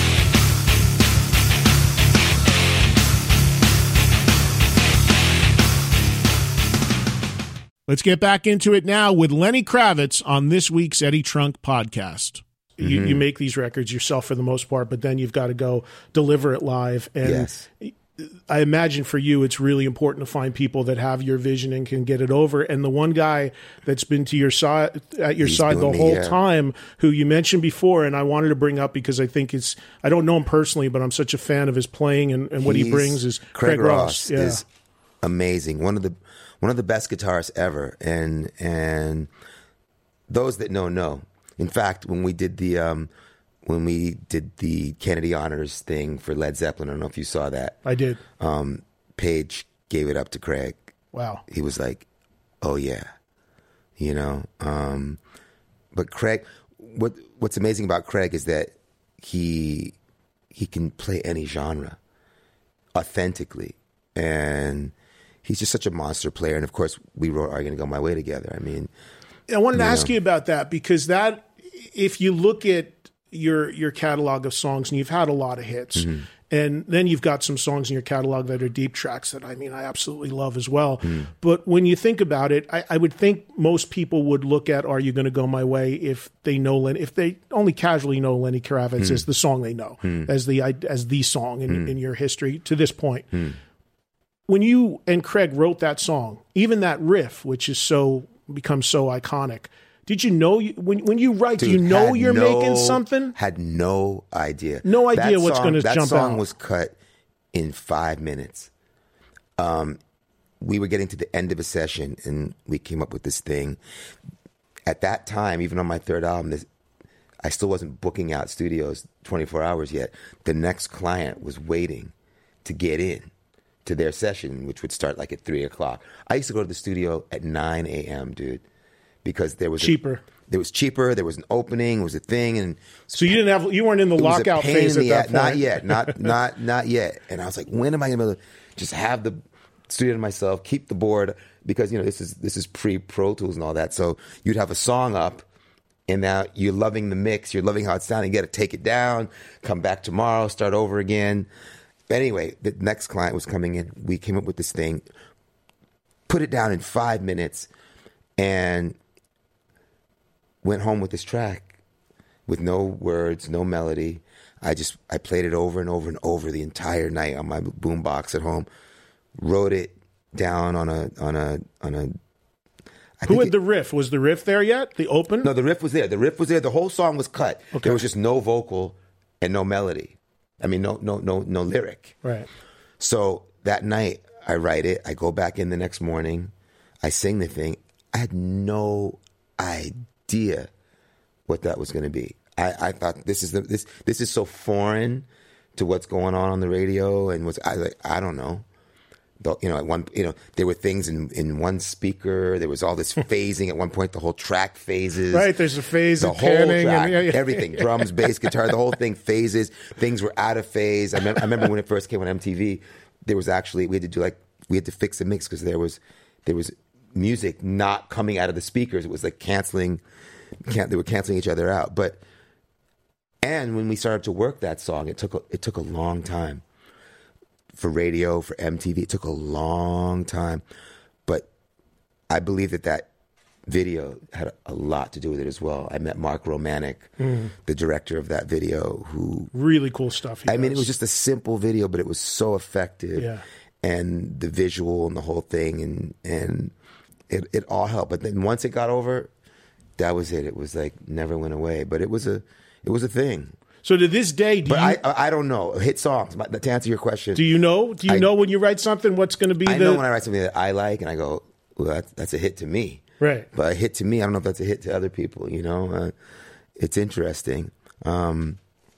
Let's get back into it now with Lenny Kravitz on this week's Eddie Trunk Podcast. Mm-hmm. You, you make these records yourself for the most part, but then you've got to go deliver it live. And yes. I imagine for you, it's really important to find people that have your vision and can get it over. And the one guy that's been to your side, at your He's side the me, whole yeah. time, who you mentioned before, and I wanted to bring up because I think it's, I don't know him personally, but I'm such a fan of his playing and, and what he He's- brings is Craig, Craig, Ross. Ross. Yeah. Is amazing. One of the one of the best guitarists ever. And and those that know know. In fact, when we did the um, when we did the Kennedy Honors thing for Led Zeppelin, I don't know if you saw that. I did. Um, Page gave it up to Craig. Wow. He was like, "Oh yeah," you know. Um, but Craig, what what's amazing about Craig is that he he can play any genre authentically, and he's just such a monster player. And of course, we wrote "Are You Gonna Go My Way" together. I mean, I wanted to you ask know. you about that because that, if you look at your your catalog of songs, and you've had a lot of hits, Mm-hmm. and then you've got some songs in your catalog that are deep tracks that I mean I absolutely love as well. Mm. But when you think about it, I, I would think most people would look at "Are You Gonna Go My Way" if they know Len, if they only casually know Lenny Kravitz Mm. as the song they know, as the as the song in, in your history to this point. When you and Craig wrote that song, even that riff, which is so becomes so iconic, did you know you, when when you write, do you Dude, know had you're no- making something? Had no idea. No idea That what's song- gonna that jump song out. was cut in five minutes. Um, we were getting to the end of a session, and we came up with this thing. At that time, even on my third album, this, I still wasn't booking out studios twenty-four hours yet. The next client was waiting to get in to their session, which would start like at three o'clock. I used to go to the studio at nine a.m., dude, because there was a- Cheaper. there was cheaper. There was an opening. It was a thing, and So you didn't have you weren't in the it was a lockout pain phase in at the that ass. point. Not yet. Not not not yet. And I was like, when am I going to be able to just have the studio to myself, keep the board, because you know this is this is pre Pro Tools and all that. So you'd have a song up, and now you're loving the mix, you're loving how it's sounding. You got to take it down, come back tomorrow, start over again. Anyway, the next client was coming in. We came up with this thing, put it down in five minutes, and went home with this track with no words, no melody. I just I played it over and over and over the entire night on my boombox at home. Wrote it down on a on a on a. I Who think had it- the riff? Was the riff there yet? The open? No, the riff was there. The riff was there. The whole song was cut. Okay. There was just no vocal and no melody. I mean, no no no no lyric. Right. So that night, I write it. I go back in the next morning. I sing the thing. I had no idea what that was going to be. I, I thought this is the, this this is so foreign to what's going on on the radio and what's I like I don't know. The, you know, at one you know there were things in, in one speaker. There was all this phasing at one point. The whole track phases. Right, there's a phase The of whole panning track, and yeah, yeah. everything, drums, bass, guitar, the whole thing phases. Things were out of phase. I, mem- I remember when it first came on M T V. There was actually we had to do like we had to fix the mix because there was there was music not coming out of the speakers. It was like canceling. Can- they were canceling each other out. But and when we started to work that song, it took a, it took a long time for radio, for M T V. It took a long time, but I believe that that video had a, a lot to do with it as well. I met Mark Romanek, Mm. the director of that video, who Really cool stuff. he I mean, it does. was just a simple video, but it was so effective. Yeah. And the visual and the whole thing, and and it, it all helped. But then once it got over, that was it. It was like never went away. But it was a it was a thing. So to this day, do But you I I I don't know hit songs. My- To answer your question, do you know? Do you I- know when you write something what's going to be I the know when I write something that I like, and I go, well, that's that's a hit to me. right? But a hit to me, I don't know if that's a hit to other people. You know, uh, it's interesting. Um,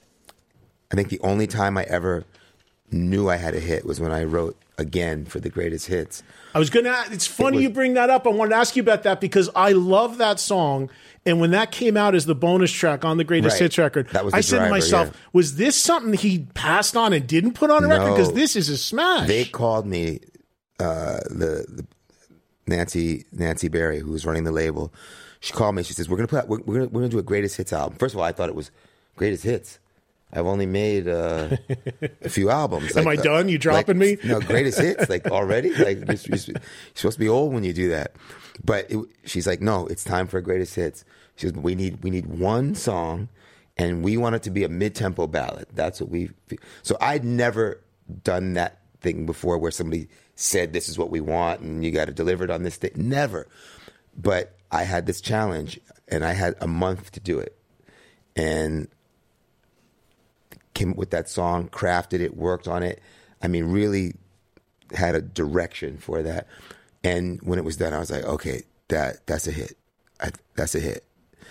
I think the only time I ever knew I had a hit was when I wrote again for the greatest hits. I was gonna. It's funny was- you bring that up. I wanted to ask you about that because I love that song. And when that came out as the bonus track on the Greatest Right. Hits record, That was I the said driver, to myself, yeah. "Was this something he passed on and didn't put on a record? No. Because this is a smash." They called me, uh, the, the Nancy Nancy Berry, who was running the label. She called me. She says, "We're gonna put we're, we're gonna we're gonna do a greatest hits album." First of all, I thought it was greatest hits. I've only made uh, a few albums. Am Like, I done? You dropping me? No, greatest hits, like already. Like you're, you're supposed to be old when you do that. But it, she's like, no, it's time for a greatest hits. She says, we need we need one song, and we want it to be a mid tempo ballad. That's what we. So I'd never done that thing before where somebody said, this is what we want and you got to deliver it on this day. Never. But I had this challenge and I had a month to do it. And came up with that song, crafted it, worked on it. I mean, really had a direction for that. And when it was done, I was like, okay, that that's a hit. I, that's a hit.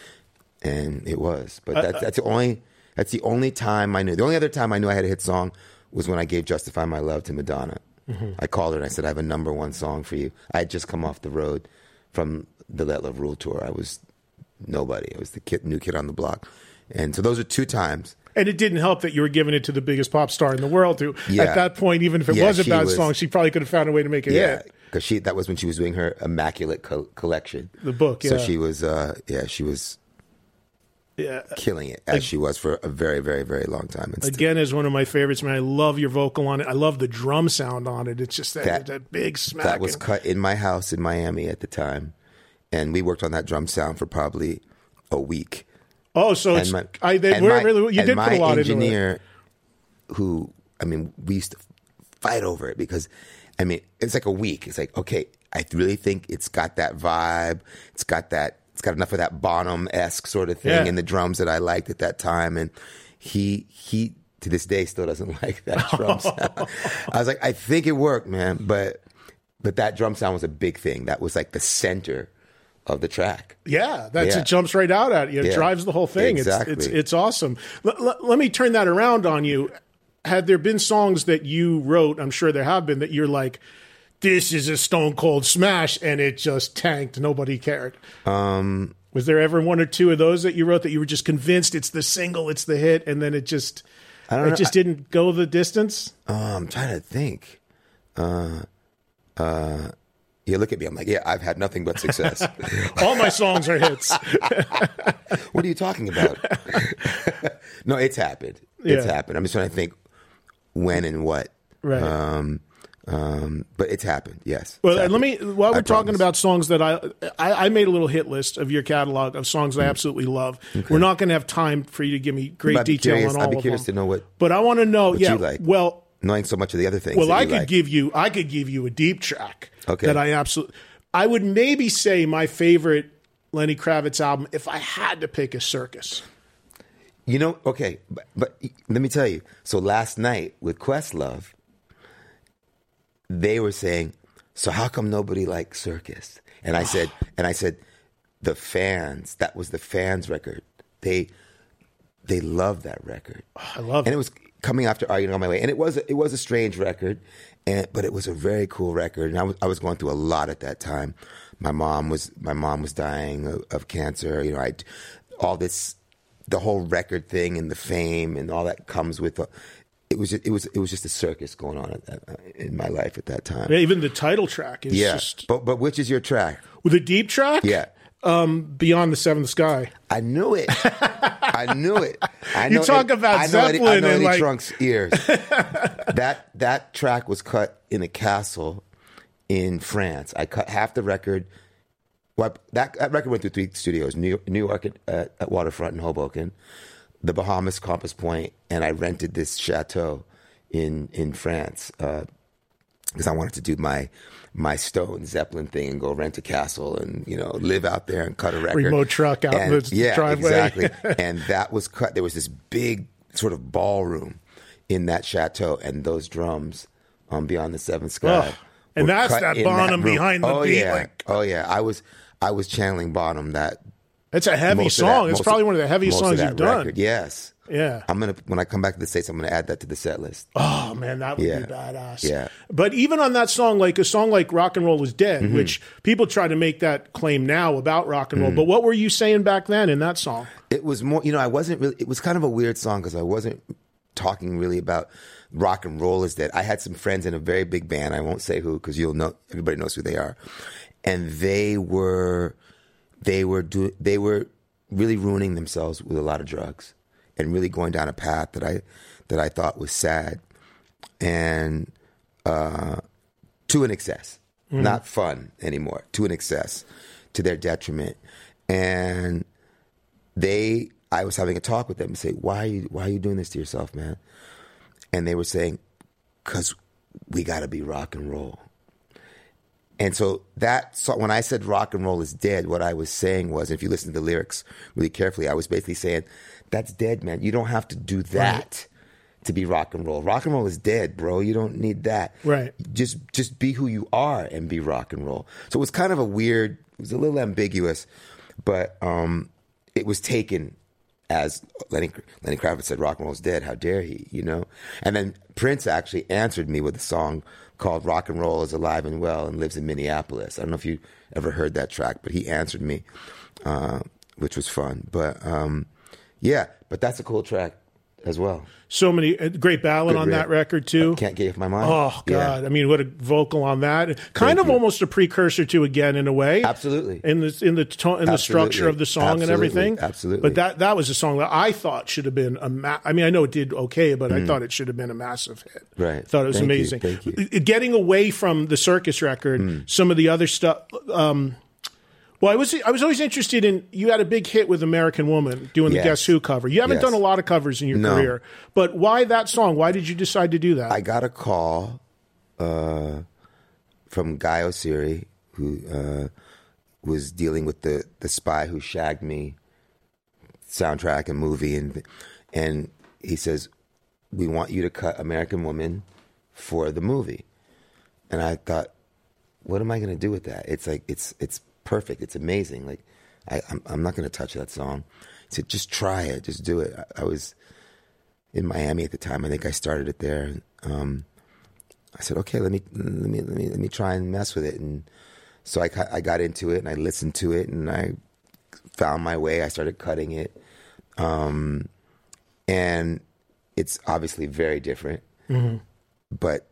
And it was. But that's, that's the only that's the only time I knew. The only other time I knew I had a hit song was when I gave Justify My Love to Madonna. Mm-hmm. I called her and I said, I have a number one song for you. I had just come off the road from the Let Love Rule tour. I was nobody. I was the kid, new kid on the block. And so those are two times. And it didn't help that you were giving it to the biggest pop star in the world, who, yeah. at that point, even if it yeah, was a bad was, song, she probably could have found a way to make it yeah, hit. Because she that was when she was doing her Immaculate co- collection. The book, yeah. So she was, uh, yeah, she was yeah. killing it, as like, she was for a very, very, very long time. And again, is one of my favorites, man. I love your vocal on it. I love the drum sound on it. It's just that, that, that big smack. That was cut in my house in Miami at the time. And we worked on that drum sound for probably a week. Oh, so and it's my, I, they were my, really you did put a lot into it. My engineer, who I mean, we used to fight over it because, I mean, it's like a week. It's like, okay, I really think it's got that vibe. It's got that. It's got enough of that Bonham-esque sort of thing yeah. in the drums that I liked at that time. And he he to this day still doesn't like that drum sound. I was like, I think it worked, man, but but that drum sound was a big thing. That was like the center of the track. Yeah, that's yeah. it jumps right out at you. It yeah. drives the whole thing. Exactly. It's, it's it's awesome. L- l- let me turn that around on you. Had there been songs that you wrote, I'm sure there have been, that you're like, this is a stone cold smash, and it just tanked, nobody cared? Um, Was there ever one or two of those that you wrote that you were just convinced it's the single, it's the hit, and then it just I don't it know. just I, didn't go the distance? Uh, I'm trying to think. Uh, uh, You look at me, I'm like, yeah, I've had nothing but success. All my songs are hits. What are you talking about? No, it's happened. It's Yeah. happened. I'm just trying to think when and what. Right. Um, um, but it's happened, yes. Well, It's and let me, happened. while we're I talking promise. about songs that I, I, I made a little hit list of your catalog of songs I absolutely love. We're not going to have time for you to give me great I'd be detail curious- on all I'd be of curious them. to know what- But I want to know, what yeah, you like. well, knowing so much of the other things. well, that I you could like. give you, I could give you a deep track Okay. that I absolutely, I would maybe say my favorite Lenny Kravitz album, if I had to pick, is Circus. You know, okay, but, but let me tell you. So last night with Questlove, they were saying, so how come nobody likes Circus? And I said, and I said, the fans, that was the fans' record. They they loved that record. Oh, I love and it. it was coming after Arguing on My Way. And it was it was a strange record, and but it was a very cool record. And I was I was going through a lot at that time. My mom was my mom was dying of, of cancer. You know, I all this the whole record thing and the fame and all that comes with. A, it was just, it was it was just a circus going on at that, in my life at that time. Yeah, even the title track is Yeah, just but but which is your track? with a deep track. Yeah. Um, Beyond the Seventh Sky. I knew it. I knew it. I You know talk Ed- about I know Eddie, I Zeppelin know and, Eddie like- Trunk's ears. that that track was cut in a castle in France. I cut half the record. Well, that, that record went through three studios: New York, New York at, uh, at Waterfront in Hoboken, the Bahamas, Compass Point, and I rented this chateau in in France because uh, I wanted to do my my Stone Zeppelin thing and go rent a castle and, you know, live out there and cut a record. Remote truck out and, in the yeah, driveway. Exactly. And that was cut. There was this big sort of ballroom in that chateau, and those drums on Beyond the Seventh Sky. Oh, and were that's cut that in Bonham room. behind the oh, beat, Yeah. like- oh yeah. I was I was channeling Bonham. That It's a heavy most of that- song. It's most probably of- one of the heaviest most of songs that you've done. record. Yes. Yeah. I'm gonna when I come back to the States, I'm gonna add that to the set list. Oh man, that would Yeah. be badass. Yeah. But even on that song, like a song like Rock and Roll is Dead, Mm-hmm. which people try to make that claim now about rock and roll. Mm. But what were you saying back then in that song? It was more, you know, I wasn't really, it was kind of a weird song because I wasn't talking really about rock and roll is dead. I had some friends in a very big band. I won't say who because you'll know, everybody knows who they are. And they were, they were, do, they were really ruining themselves with a lot of drugs and really going down a path that I, that I thought was sad and, uh, to an excess, mm. not fun anymore, to an excess, to their detriment. And they, I was having a talk with them and say, why are you, why are you doing this to yourself, man? And they were saying, because we got to be rock and roll. And so that so when I said rock and roll is dead, what I was saying was, if you listen to the lyrics really carefully, I was basically saying, that's dead, man. You don't have to do that right. to be rock and roll. Rock and roll is dead, bro. You don't need that. Right. Just just be who you are and be rock and roll. So it was kind of a weird, it was a little ambiguous, but um, it was taken as Lenny, Lenny Kravitz said, rock and roll is dead. How dare he, you know? And then Prince actually answered me with a song called Rock and Roll is Alive and Well and Lives in Minneapolis. I don't know if you ever heard that track, but he answered me, uh, which was fun. But um, yeah, but that's a cool track as well. So many uh, great ballad Good on riff. that record too. Can't Get Off My Mind. Oh God! Yeah. I mean, what a vocal on that. Kind Thank of you. almost a precursor to Again in a way. Absolutely. In the in the to- in the structure of the song Absolutely. and everything. Absolutely. But that that was a song that I thought should have been a. Ma- I mean, I know it did okay, but mm. I thought it should have been a massive hit. Right. Thought it was Thank amazing. You. Thank you. Getting away from the circus record, mm. some of the other stuff. Um, Well, I was I was always interested in, you had a big hit with American Woman doing yes. the Guess Who cover. You haven't yes. done a lot of covers in your no. career, but why that song? Why did you decide to do that? I got a call uh, from Guy Oseary, who uh, was dealing with the, the Spy Who Shagged Me soundtrack and movie, and and he says, we want you to cut American Woman for the movie. And I thought, what am I going to do with that? It's like, it's it's perfect. It's amazing. Like, I, I'm, I'm not going to touch that song. He said, just try it. Just do it. I, I was in Miami at the time. I think I started it there. Um, I said, okay, let me let me let me let me try and mess with it. And so I I got into it and I listened to it and I found my way. I started cutting it, um, and it's obviously very different. Mm-hmm. But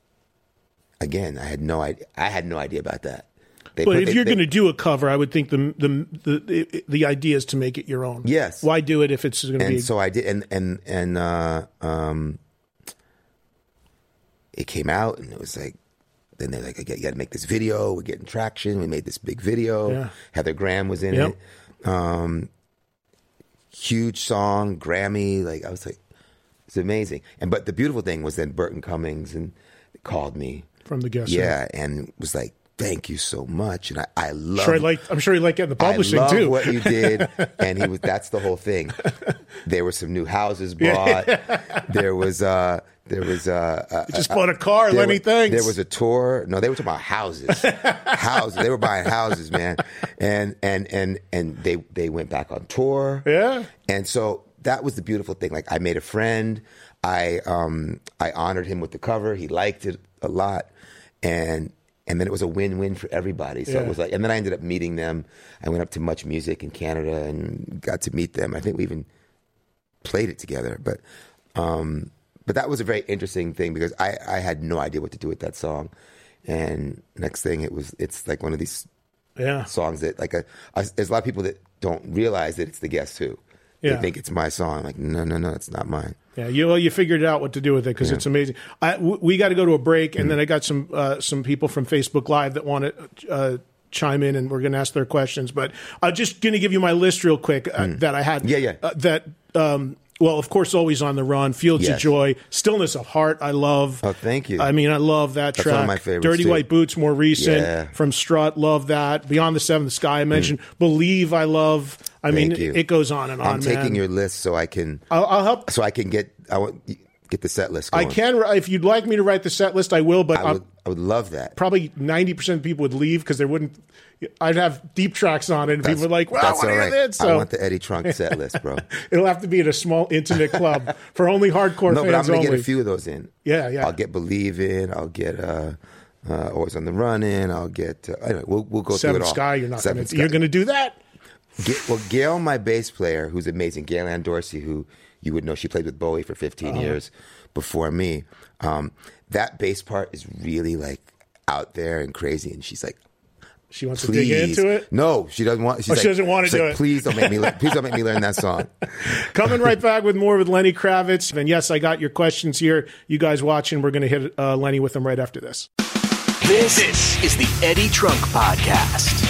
again, I had no idea. I had no idea about that. They but put, if they, you're they, going to do a cover, I would think the the the the idea is to make it your own. Yes. Why do it if it's going to be? And so I did, and and and uh, um, it came out, and it was like, then they're like, you got to make this video. We're getting traction. We made this big video. Yeah. Heather Graham was in yep. it. Um, huge song, Grammy. Like I was like, it's amazing. And but the beautiful thing was then Burton Cummings and called me from the Guess yeah, Who. And was like, thank you so much. And I, I love sure like I'm sure he liked getting the publishing I love too. what you did. And he was that's the whole thing. There were some new houses bought. There was uh there was uh, uh you just bought a car, Lenny were, thanks. There was a tour. No, they were talking about houses. houses. They were buying houses, man. And and and and they they went back on tour. Yeah. And so that was the beautiful thing. Like I made a friend. I um I honored him with the cover. He liked it a lot. And And then it was a win-win for everybody. So yeah. it was like, and then I ended up meeting them. I went up to Much Music in Canada and got to meet them. I think we even played it together. But, um, but that was a very interesting thing because I, I had no idea what to do with that song. And next thing, it was it's like one of these yeah. songs that like a, a there's a lot of people that don't realize that it's the Guess Who. Yeah. They think it's my song. I'm like, no, no, no, it's not mine. Yeah, you well, you figured out what to do with it because yeah. it's amazing. I, w- we got to go to a break, and mm. then I got some uh, some people from Facebook Live that want to uh, chime in, and we're going to ask their questions. But I'm just going to give you my list real quick uh, mm. that I had. Yeah, yeah. Uh, that um, well, of course, Always on the Run, Fields yes. of Joy, Stillness of Heart. I love. Oh, thank you. I mean, I love that That's track. one of my favorites. Dirty too. White Boots, more recent yeah. from Strut. Love that. Beyond the Seventh Sky. I mentioned. Mm. Believe. I love. I Thank mean, you. it goes on and on. I'm taking man. your list so I can. I'll, I'll help. So I can get. I want. Get the set list going. I can, if you'd like me to write the set list, I will, but I would, I would love that. Probably ninety percent of people would leave because they wouldn't, I'd have deep tracks on it and that's, people are like, well, that's what all are right. you So. I want the Eddie Trunk set list, bro. It'll have to be at a small, intimate club for only hardcore no, fans but I'm going only. to get a few of those in. Yeah, yeah. I'll get Believe In. I'll get uh, uh, Always on the Run in. I'll get, uh, anyway, we'll, we'll go Seventh through it all. Sky, you're not going to, Sky. you're going to do that? Get, well, Gail, my bass player, who's amazing, Gail Ann Dorsey, who you would know, she played with Bowie for fifteen uh-huh. years before me. Um, that bass part is really like out there and crazy, and she's like, she wants please. to dig into it. No, she doesn't want. She's oh, like, she doesn't want to do like, it. Please don't make me. Le- please don't make me learn that song. Coming right back with more with Lenny Kravitz, and yes, I got your questions here. You guys watching, we're going to hit uh, Lenny with them right after this. This, this is the Eddie Trunk Podcast.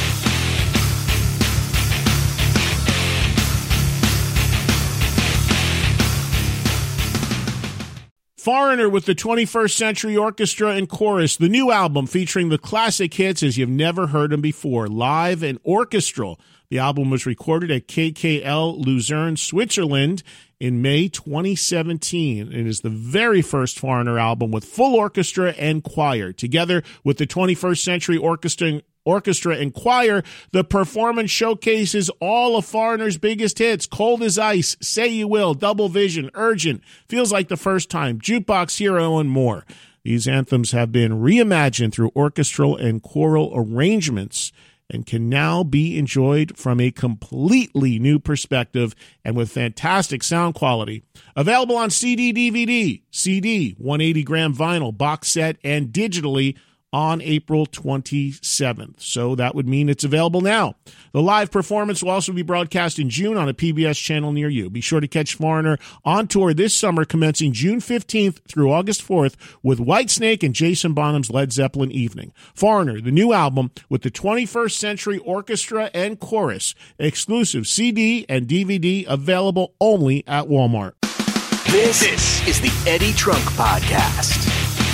Foreigner with the twenty-first Century Orchestra and Chorus, the new album featuring the classic hits as you've never heard them before, live and orchestral. The album was recorded at K K L Luzerne, Switzerland in May twenty seventeen. It is the very first Foreigner album with full orchestra and choir. Together with the twenty-first Century Orchestra Orchestra and Choir, the performance showcases all of Foreigner's biggest hits: Cold as Ice, Say You Will, Double Vision, Urgent, Feels Like the First Time, Jukebox Hero, and more. These anthems have been reimagined through orchestral and choral arrangements and can now be enjoyed from a completely new perspective and with fantastic sound quality. Available on C D, D V D, C D, one hundred eighty gram vinyl, box set, and digitally on April twenty-seventh. So that would mean it's available now. The live performance will also be broadcast in June on a P B S channel near you. Be sure to catch Foreigner on tour this summer commencing June fifteenth through August fourth with Whitesnake and Jason Bonham's Led Zeppelin Evening. Foreigner, the new album with the twenty-first Century Orchestra and Chorus, exclusive C D and D V D available only at Walmart. This, this is the Eddie Trunk Podcast.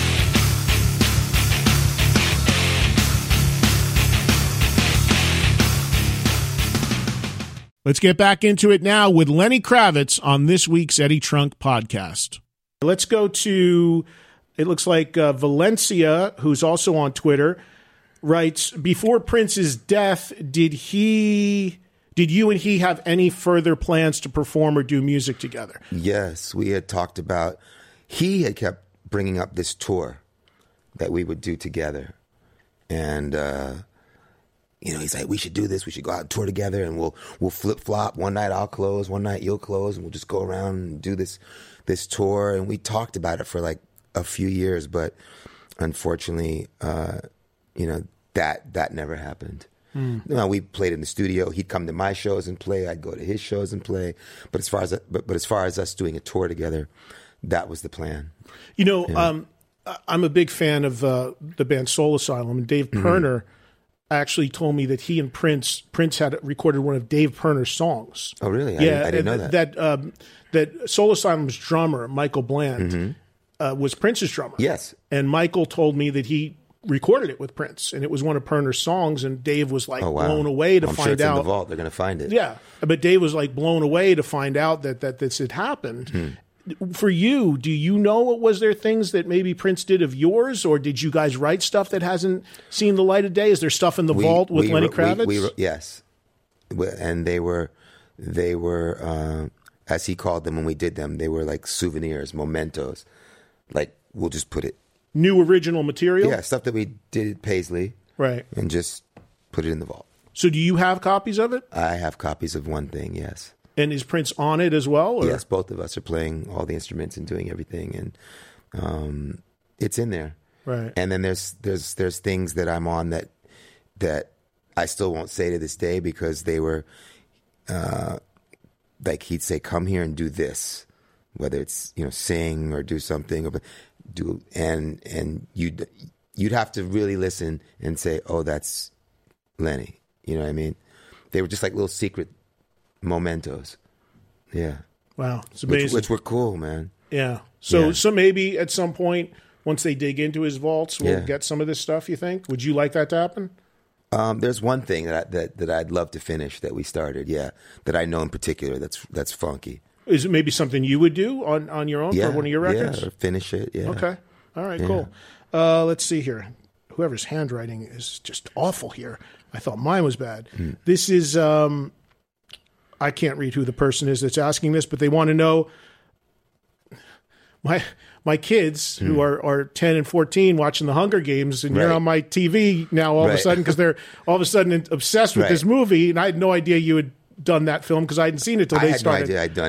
Let's get back into it now with Lenny Kravitz on this week's Eddie Trunk Podcast. Let's go to, it looks like uh, Valencia, who's also on Twitter, writes, before Prince's death, did he, did you and he have any further plans to perform or do music together? Yes, we had talked about, he had kept bringing up this tour that we would do together. And, uh, you know, he's like, we should do this. We should go out and tour together, and we'll we'll flip flop. One night I'll close, one night you'll close, and we'll just go around and do this this tour. And we talked about it for like a few years, but unfortunately, uh, you know, that that never happened. Mm. You know, we played in the studio. He'd come to my shows and play. I'd go to his shows and play. But as far as but, but as far as us doing a tour together, that was the plan. You know, yeah. um, I'm a big fan of uh, the band Soul Asylum, and Dave Pirner. Mm-hmm. actually told me that he and Prince Prince had recorded one of Dave Pirner's songs. Oh, really? I yeah, didn't, I didn't know that. That um, that Soul Asylum's drummer, Michael Bland, mm-hmm. uh, was Prince's drummer. Yes. And Michael told me that he recorded it with Prince, and it was one of Pirner's songs, and Dave was like oh, wow. blown away to I'm find sure it's out. In the vault, they're going to find it. Yeah, but Dave was like blown away to find out that that this had happened. Hmm. For you, do you know, was there things that maybe Prince did of yours, or did you guys write stuff that hasn't seen the light of day? Is there stuff in the we, vault with we, Lenny we, Kravitz? We, we, yes, and they were, they were, uh, as he called them when we did them, they were like souvenirs, mementos. Like, we'll just put it. New original material? Yeah, stuff that we did at Paisley. Right. And just put it in the vault. So do you have copies of it? I have copies of one thing, yes. And is Prince on it as well? Or? Yes, both of us are playing all the instruments and doing everything, and um, it's in there. Right. And then there's there's there's things that I'm on that that I still won't say to this day because they were uh, like he'd say, "Come here and do this," whether it's you know sing or do something or do and and you'd you'd have to really listen and say, "Oh, that's Lenny." You know what I mean? They were just like little secret mementos. Yeah. Wow. It's amazing. Which, which were cool, man. Yeah. So yeah. so maybe at some point, once they dig into his vaults, we'll yeah. get some of this stuff, you think? Would you like that to happen? Um, there's one thing that, I, that that I'd love to finish that we started, yeah, that I know in particular that's that's funky. Is it maybe something you would do on, on your own yeah, for one of your records? Yeah, or finish it, yeah. Okay. All right, yeah. cool. Uh, let's see here. Whoever's handwriting is just awful here. I thought mine was bad. Mm. This is... Um, I can't read who the person is that's asking this, but they want to know my my kids mm. who are, are ten and fourteen watching the Hunger Games, and right. you're on my T V now all right. of a sudden because they're all of a sudden obsessed with right. this movie, and I had no idea you had done that film because I hadn't seen it till I they had started. No idea I'd done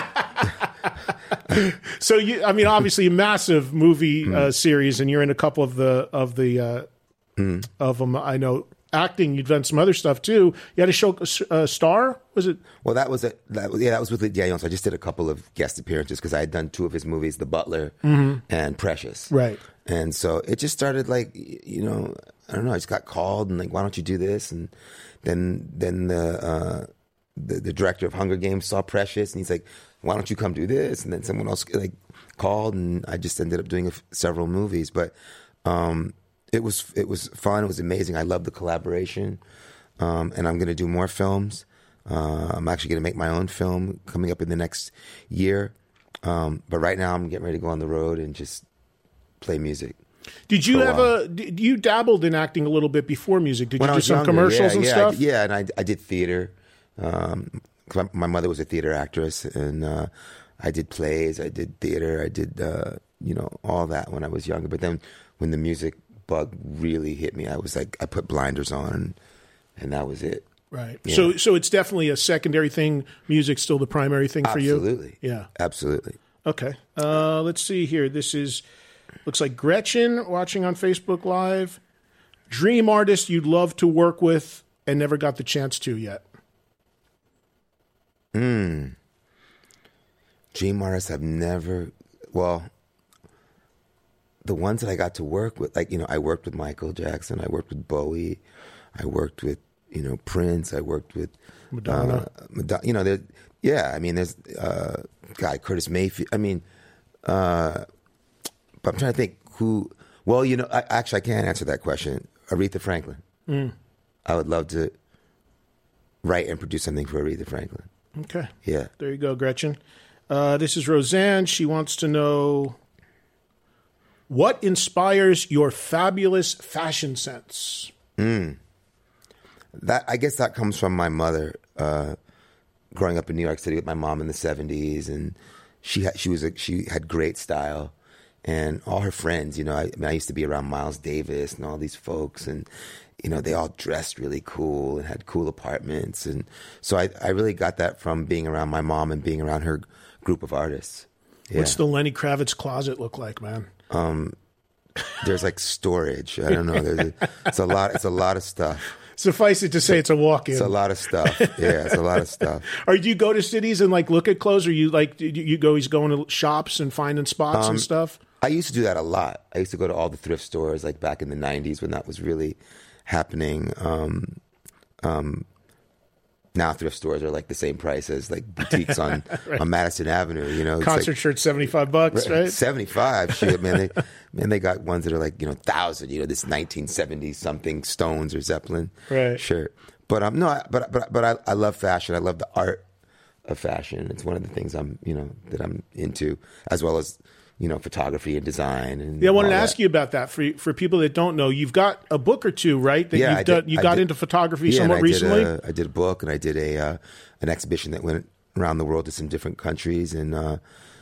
it. So you, I mean, obviously a massive movie mm. uh, series, and you're in a couple of the of the uh, mm. of them. I know. Acting, you've done some other stuff too. You had a show, uh, Star, was it? Well, that was a that was, yeah, that was with Lee Daniels. I just did a couple of guest appearances because I had done two of his movies, The Butler mm-hmm. and Precious. Right. And so it just started like you know, I don't know. I just got called and like, why don't you do this? And then then the uh, the, the director of Hunger Games saw Precious, and he's like, "Why don't you come do this?" And then someone else like called, and I just ended up doing a, several movies. But um, it was it was fun. It was amazing. I love the collaboration, um, and I'm going to do more films. Uh, I'm actually going to make my own film coming up in the next year. Um, but right now, I'm getting ready to go on the road and just play music. Did you have a? Did you dabbled in acting a little bit before music? Did when you I do was some younger, commercials yeah, and yeah, stuff? I, yeah, and I, I did theater. Um, 'cause my mother was a theater actress, and uh, I did plays. I did theater. I did uh, you know all that when I was younger. But then when the music bug really hit me, I was like, I put blinders on, and that was it. Right. Yeah. So, so it's definitely a secondary thing. Music's still the primary thing for you. Absolutely. Yeah. Absolutely. Okay. Uh, let's see here. This is looks like Gretchen watching on Facebook Live. Dream artist you'd love to work with and never got the chance to yet. Hmm. Dream artists I've never. Well, the ones that I got to work with, like you know, I worked with Michael Jackson. I worked with Bowie. I worked with you know Prince. I worked with Madonna. Uh, Madonna. You know, there. Yeah, I mean, there's uh, guy Curtis Mayfield. I mean, uh, but I'm trying to think who. Well, you know, I, actually, I can't answer that question. Aretha Franklin. Mm. I would love to write and produce something for Aretha Franklin. Okay. Yeah. There you go, Gretchen. Uh, this is Roseanne. She wants to know what inspires your fabulous fashion sense. Mm. That I guess that comes from my mother. Uh, growing up in New York City with my mom in the seventies, and she had, she was a, she had great style, and all her friends, you know, I, I mean, I used to be around Miles Davis and all these folks, and you know, they all dressed really cool and had cool apartments, and so I, I really got that from being around my mom and being around her group of artists. Yeah. What's the Lenny Kravitz closet look like, man? Um, there's like storage. I don't know. There's a, it's a lot. It's a lot of stuff. Suffice it to say, it's a walk-in. It's a lot of stuff. Yeah, it's a lot of stuff. Or do you go to cities and like look at clothes, or you like you, you go? He's going to shops and finding spots Um, and stuff. I used to do that a lot. I used to go to all the thrift stores, like back in the nineties when that was really happening. Um, um, now thrift stores are like the same price as like boutiques on, Right. on Madison Avenue. You know, it's Concert like, shirt, seventy-five bucks, right? seventy-five. Shit, man. They, man, they got ones that are like, you know, thousand, you know, this nineteen seventy something Stones or Zeppelin Right. shirt. But um, no, I, but but but I, I love fashion. I love the art of fashion. It's one of the things I'm, you know, that I'm into, as well as, you know, photography and design. And Yeah, I wanted all to that. ask you about that for for people that don't know. You've got a book or two, right? That Yeah, you've I done. did- You I got did- into photography Yeah, and somewhat I recently. Did a, I did a book, and I did a uh, an exhibition that went around the world to some different countries, and uh,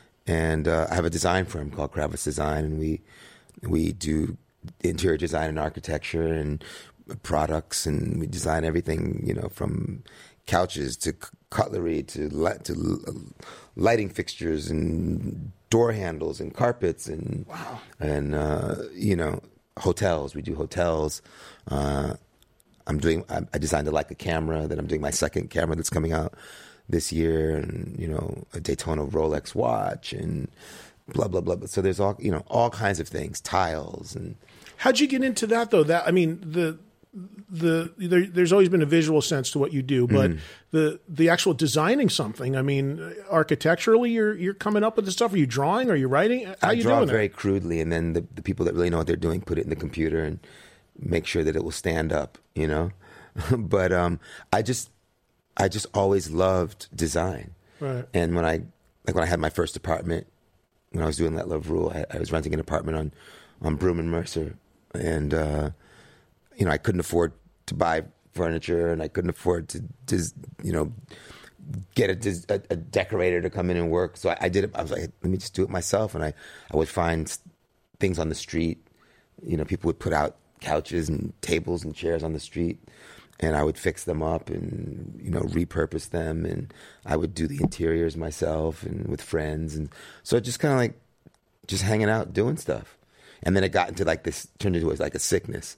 and uh, I have a design firm called Kravitz Design, and we we do interior design and architecture and products, and we design everything, you know, from couches to c- cutlery to li- to l- lighting fixtures and door handles and carpets and Wow. and uh, you know, hotels. We do hotels. Uh, I'm doing. I, I designed a Leica camera that I'm doing my second camera that's coming out this year, and you know, a Daytona Rolex watch and blah blah blah. So there's all, you know, all kinds of things, tiles and. How'd you get into that though? That I mean, the the there, there's always been a visual sense to what you do, but Mm. the the actual designing something. I mean, architecturally, you're you're coming up with the stuff. Are you drawing? Are you writing? How I you draw doing very it? crudely, and then the, the people that really know what they're doing put it in the computer and make sure that it will stand up, you know. But um, I just, I just always loved design. Right. And when I, like when I had my first apartment, when I was doing Let Love Rule, I, I was renting an apartment on, on Broome and Mercer, and uh, you know, I couldn't afford to buy furniture, and I couldn't afford to, to you know, get a, a, a decorator to come in and work. So I, I did it. I was like, let me just do it myself. And I, I would find things on the street. You know, people would put out couches and tables and chairs on the street, and I would fix them up and, you know, repurpose them. And I would do the interiors myself and with friends. And so it just kind of like just hanging out, doing stuff. And then it got into like this, turned into like a sickness.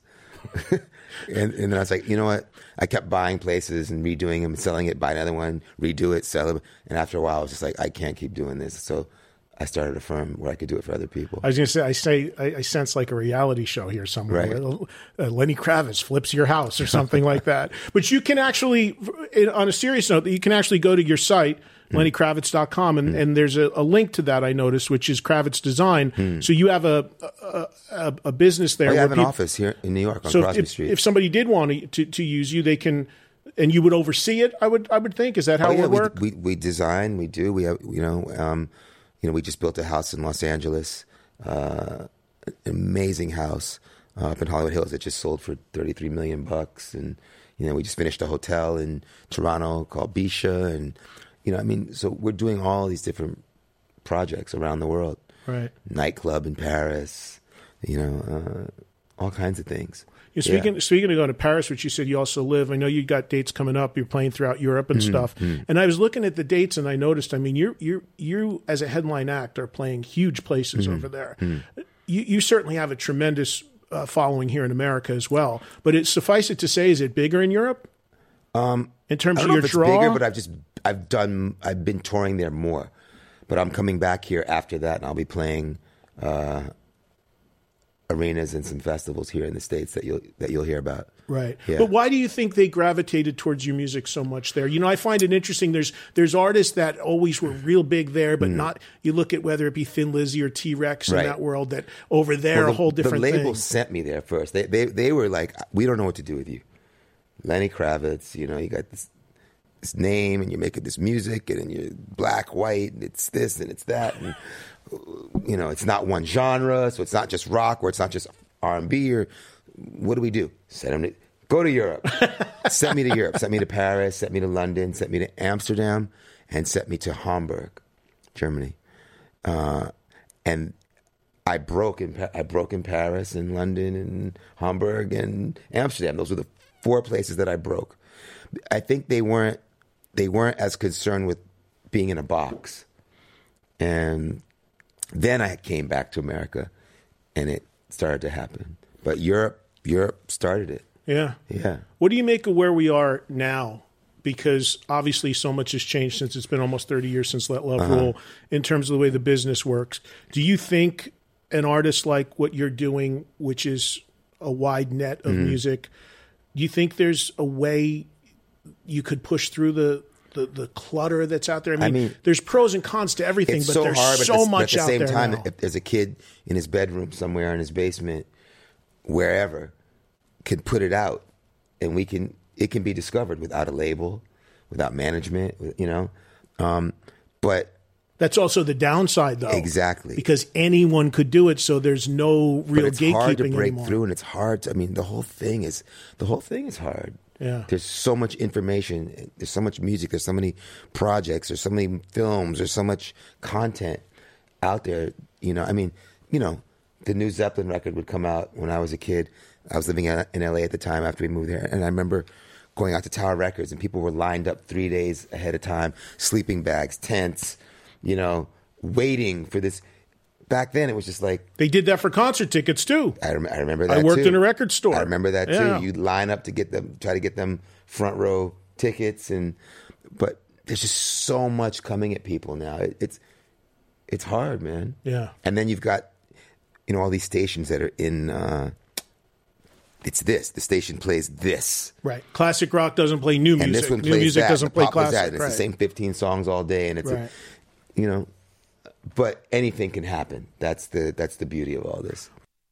and, and then I was like, you know what? I kept buying places and redoing them, selling it, buy another one, redo it, sell it. And after a while, I was just like, I can't keep doing this. So I started a firm where I could do it for other people. I was going to say, I say, I, I sense like a reality show here somewhere. Right. Where, uh, Lenny Kravitz flips your house or something like that. But you can actually, on a serious note, you can actually go to your site, mm. lenny kravitz dot com, and, mm. and there's a, a link to that I noticed, which is Kravitz Design. Mm. So you have a a, a, a business there. I have an people, office here in New York on so Crosby if, Street. If somebody did want to, to to use you, they can. And you would oversee it, I would I would think. Is that how oh, it yeah, would we, work? We we design, we do. We have, you know, um, you know, we just built a house in Los Angeles, uh, an amazing house uh, up in Hollywood Hills that just sold for thirty-three million bucks, and you know, we just finished a hotel in Toronto called Bisha, and you know, I mean, so we're doing all these different projects around the world. Right, nightclub in Paris, you know, uh, all kinds of things. You're speaking, yeah. speaking of going to Paris, which you said you also live, I know you got dates coming up. You're playing throughout Europe and mm-hmm. stuff. Mm-hmm. And I was looking at the dates, and I noticed. I mean, you you you as a headline act are playing huge places mm-hmm. over there. Mm-hmm. You you certainly have a tremendous uh, following here in America as well. But it suffice it to say, is it bigger in Europe? Um, in terms I don't of know your if it's draw, bigger, but I've just I've done I've been touring there more. But I'm coming back here after that, and I'll be playing. Uh, arenas and some festivals here in the States that you'll that you'll hear about. Right. Yeah. But why do you think they gravitated towards your music so much there? You know, I find it interesting. There's there's artists that always were real big there, but mm. not. You look at whether it be Thin Lizzy or T-Rex in right. that world. That over there, well, the, a whole different thing. The label thing. sent me there first. They they they were like, we don't know what to do with you, Lenny Kravitz. You know, you got this this name, and you're making this music, and, and you're black, white, and it's this and it's that, and you know, it's not one genre, so it's not just rock or it's not just R and B, or what do we do? Send them to go to Europe. Sent me to Europe. Sent me to Paris. Sent me to London. Sent me to Amsterdam, and sent me to Hamburg, Germany. Uh, and I broke in I broke in Paris and London and Hamburg and Amsterdam. Those were the four places that I broke. I think they weren't they weren't as concerned with being in a box. And then I came back to America, and it started to happen. But Europe, Europe started it. Yeah. Yeah. What do you make of where we are now? Because obviously so much has changed since it's been almost thirty years since Let Love uh-huh. Rule in terms of the way the business works. Do you think an artist like what you're doing, which is a wide net of mm-hmm. music, do you think there's a way you could push through the The, the clutter that's out there? I mean, I mean, there's pros and cons to everything, but so there's hard, but so the, much out there. At the same time, now. if there's a kid in his bedroom somewhere in his basement, wherever, can put it out, and we can, it can be discovered without a label, without management, you know. Um, but that's also the downside, though. Exactly, because anyone could do it, so there's no real but it's gatekeeping hard to break anymore. through, and it's hard. To, I mean, the whole thing is the whole thing is hard. Yeah. There's so much information. There's so much music. There's so many projects. There's so many films. There's so much content out there. You know, I mean, you know, the new Zeppelin record would come out when I was a kid. I was living in L A at the time after we moved there. And I remember going out to Tower Records, and people were lined up three days ahead of time, sleeping bags, tents, you know, waiting for this. Back then, it was just like... They did that for concert tickets, too. I, rem- I remember that, I worked too. in a record store. I remember that, yeah. too. You'd line up to get them, try to get them front row tickets. and But there's just so much coming at people now. It, it's it's hard, man. Yeah. And then you've got, you know, all these stations that are in... Uh, it's this. The station plays this. Right. Classic rock doesn't play new music. And this one new plays music that. doesn't the play pop classic. That, and it's right. the same fifteen songs all day. And it's, right. a, you know... But anything can happen. That's the that's the beauty of all this.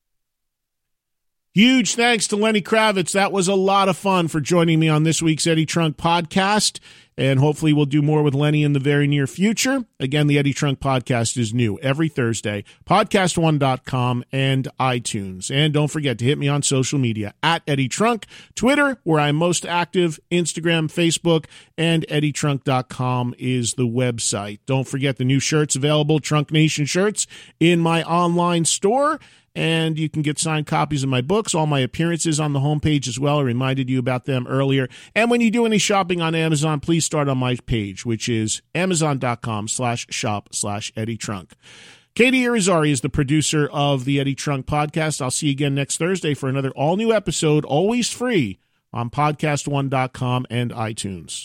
Huge thanks to Lenny Kravitz. That was a lot of fun for joining me on this week's Eddie Trunk podcast. And hopefully we'll do more with Lenny in the very near future. Again, the Eddie Trunk podcast is new every Thursday, podcast one dot com and iTunes. And don't forget to hit me on social media, at Eddie Trunk, Twitter, where I'm most active, Instagram, Facebook, and eddie trunk dot com is the website. Don't forget the new shirts available, Trunk Nation shirts, in my online store. And you can get signed copies of my books, all my appearances on the homepage as well. I reminded you about them earlier. And when you do any shopping on Amazon, please start on my page, which is amazon.com slash shop slash Eddie Trunk. Katie Irizarry is the producer of the Eddie Trunk podcast. I'll see you again next Thursday for another all-new episode, always free, on podcast one dot com and iTunes.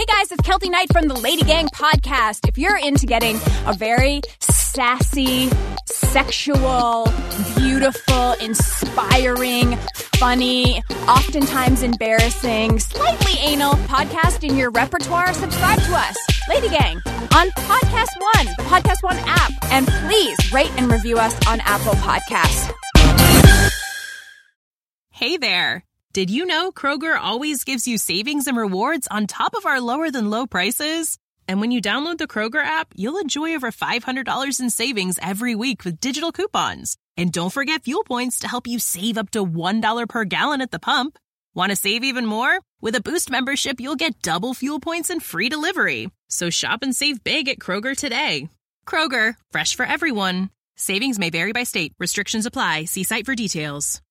Hey guys, it's Kelty Knight from the Lady Gang podcast. If you're into getting a very sassy, sexual, beautiful, inspiring, funny, oftentimes embarrassing, slightly anal podcast in your repertoire, subscribe to us, Lady Gang, on Podcast One, the Podcast One app. And please rate and review us on Apple Podcasts. Hey there. Did you know Kroger always gives you savings and rewards on top of our lower than low prices? And when you download the Kroger app, you'll enjoy over five hundred dollars in savings every week with digital coupons. And don't forget fuel points to help you save up to one dollar per gallon at the pump. Want to save even more? With a Boost membership, you'll get double fuel points and free delivery. So shop and save big at Kroger today. Kroger, fresh for everyone. Savings may vary by state. Restrictions apply. See site for details.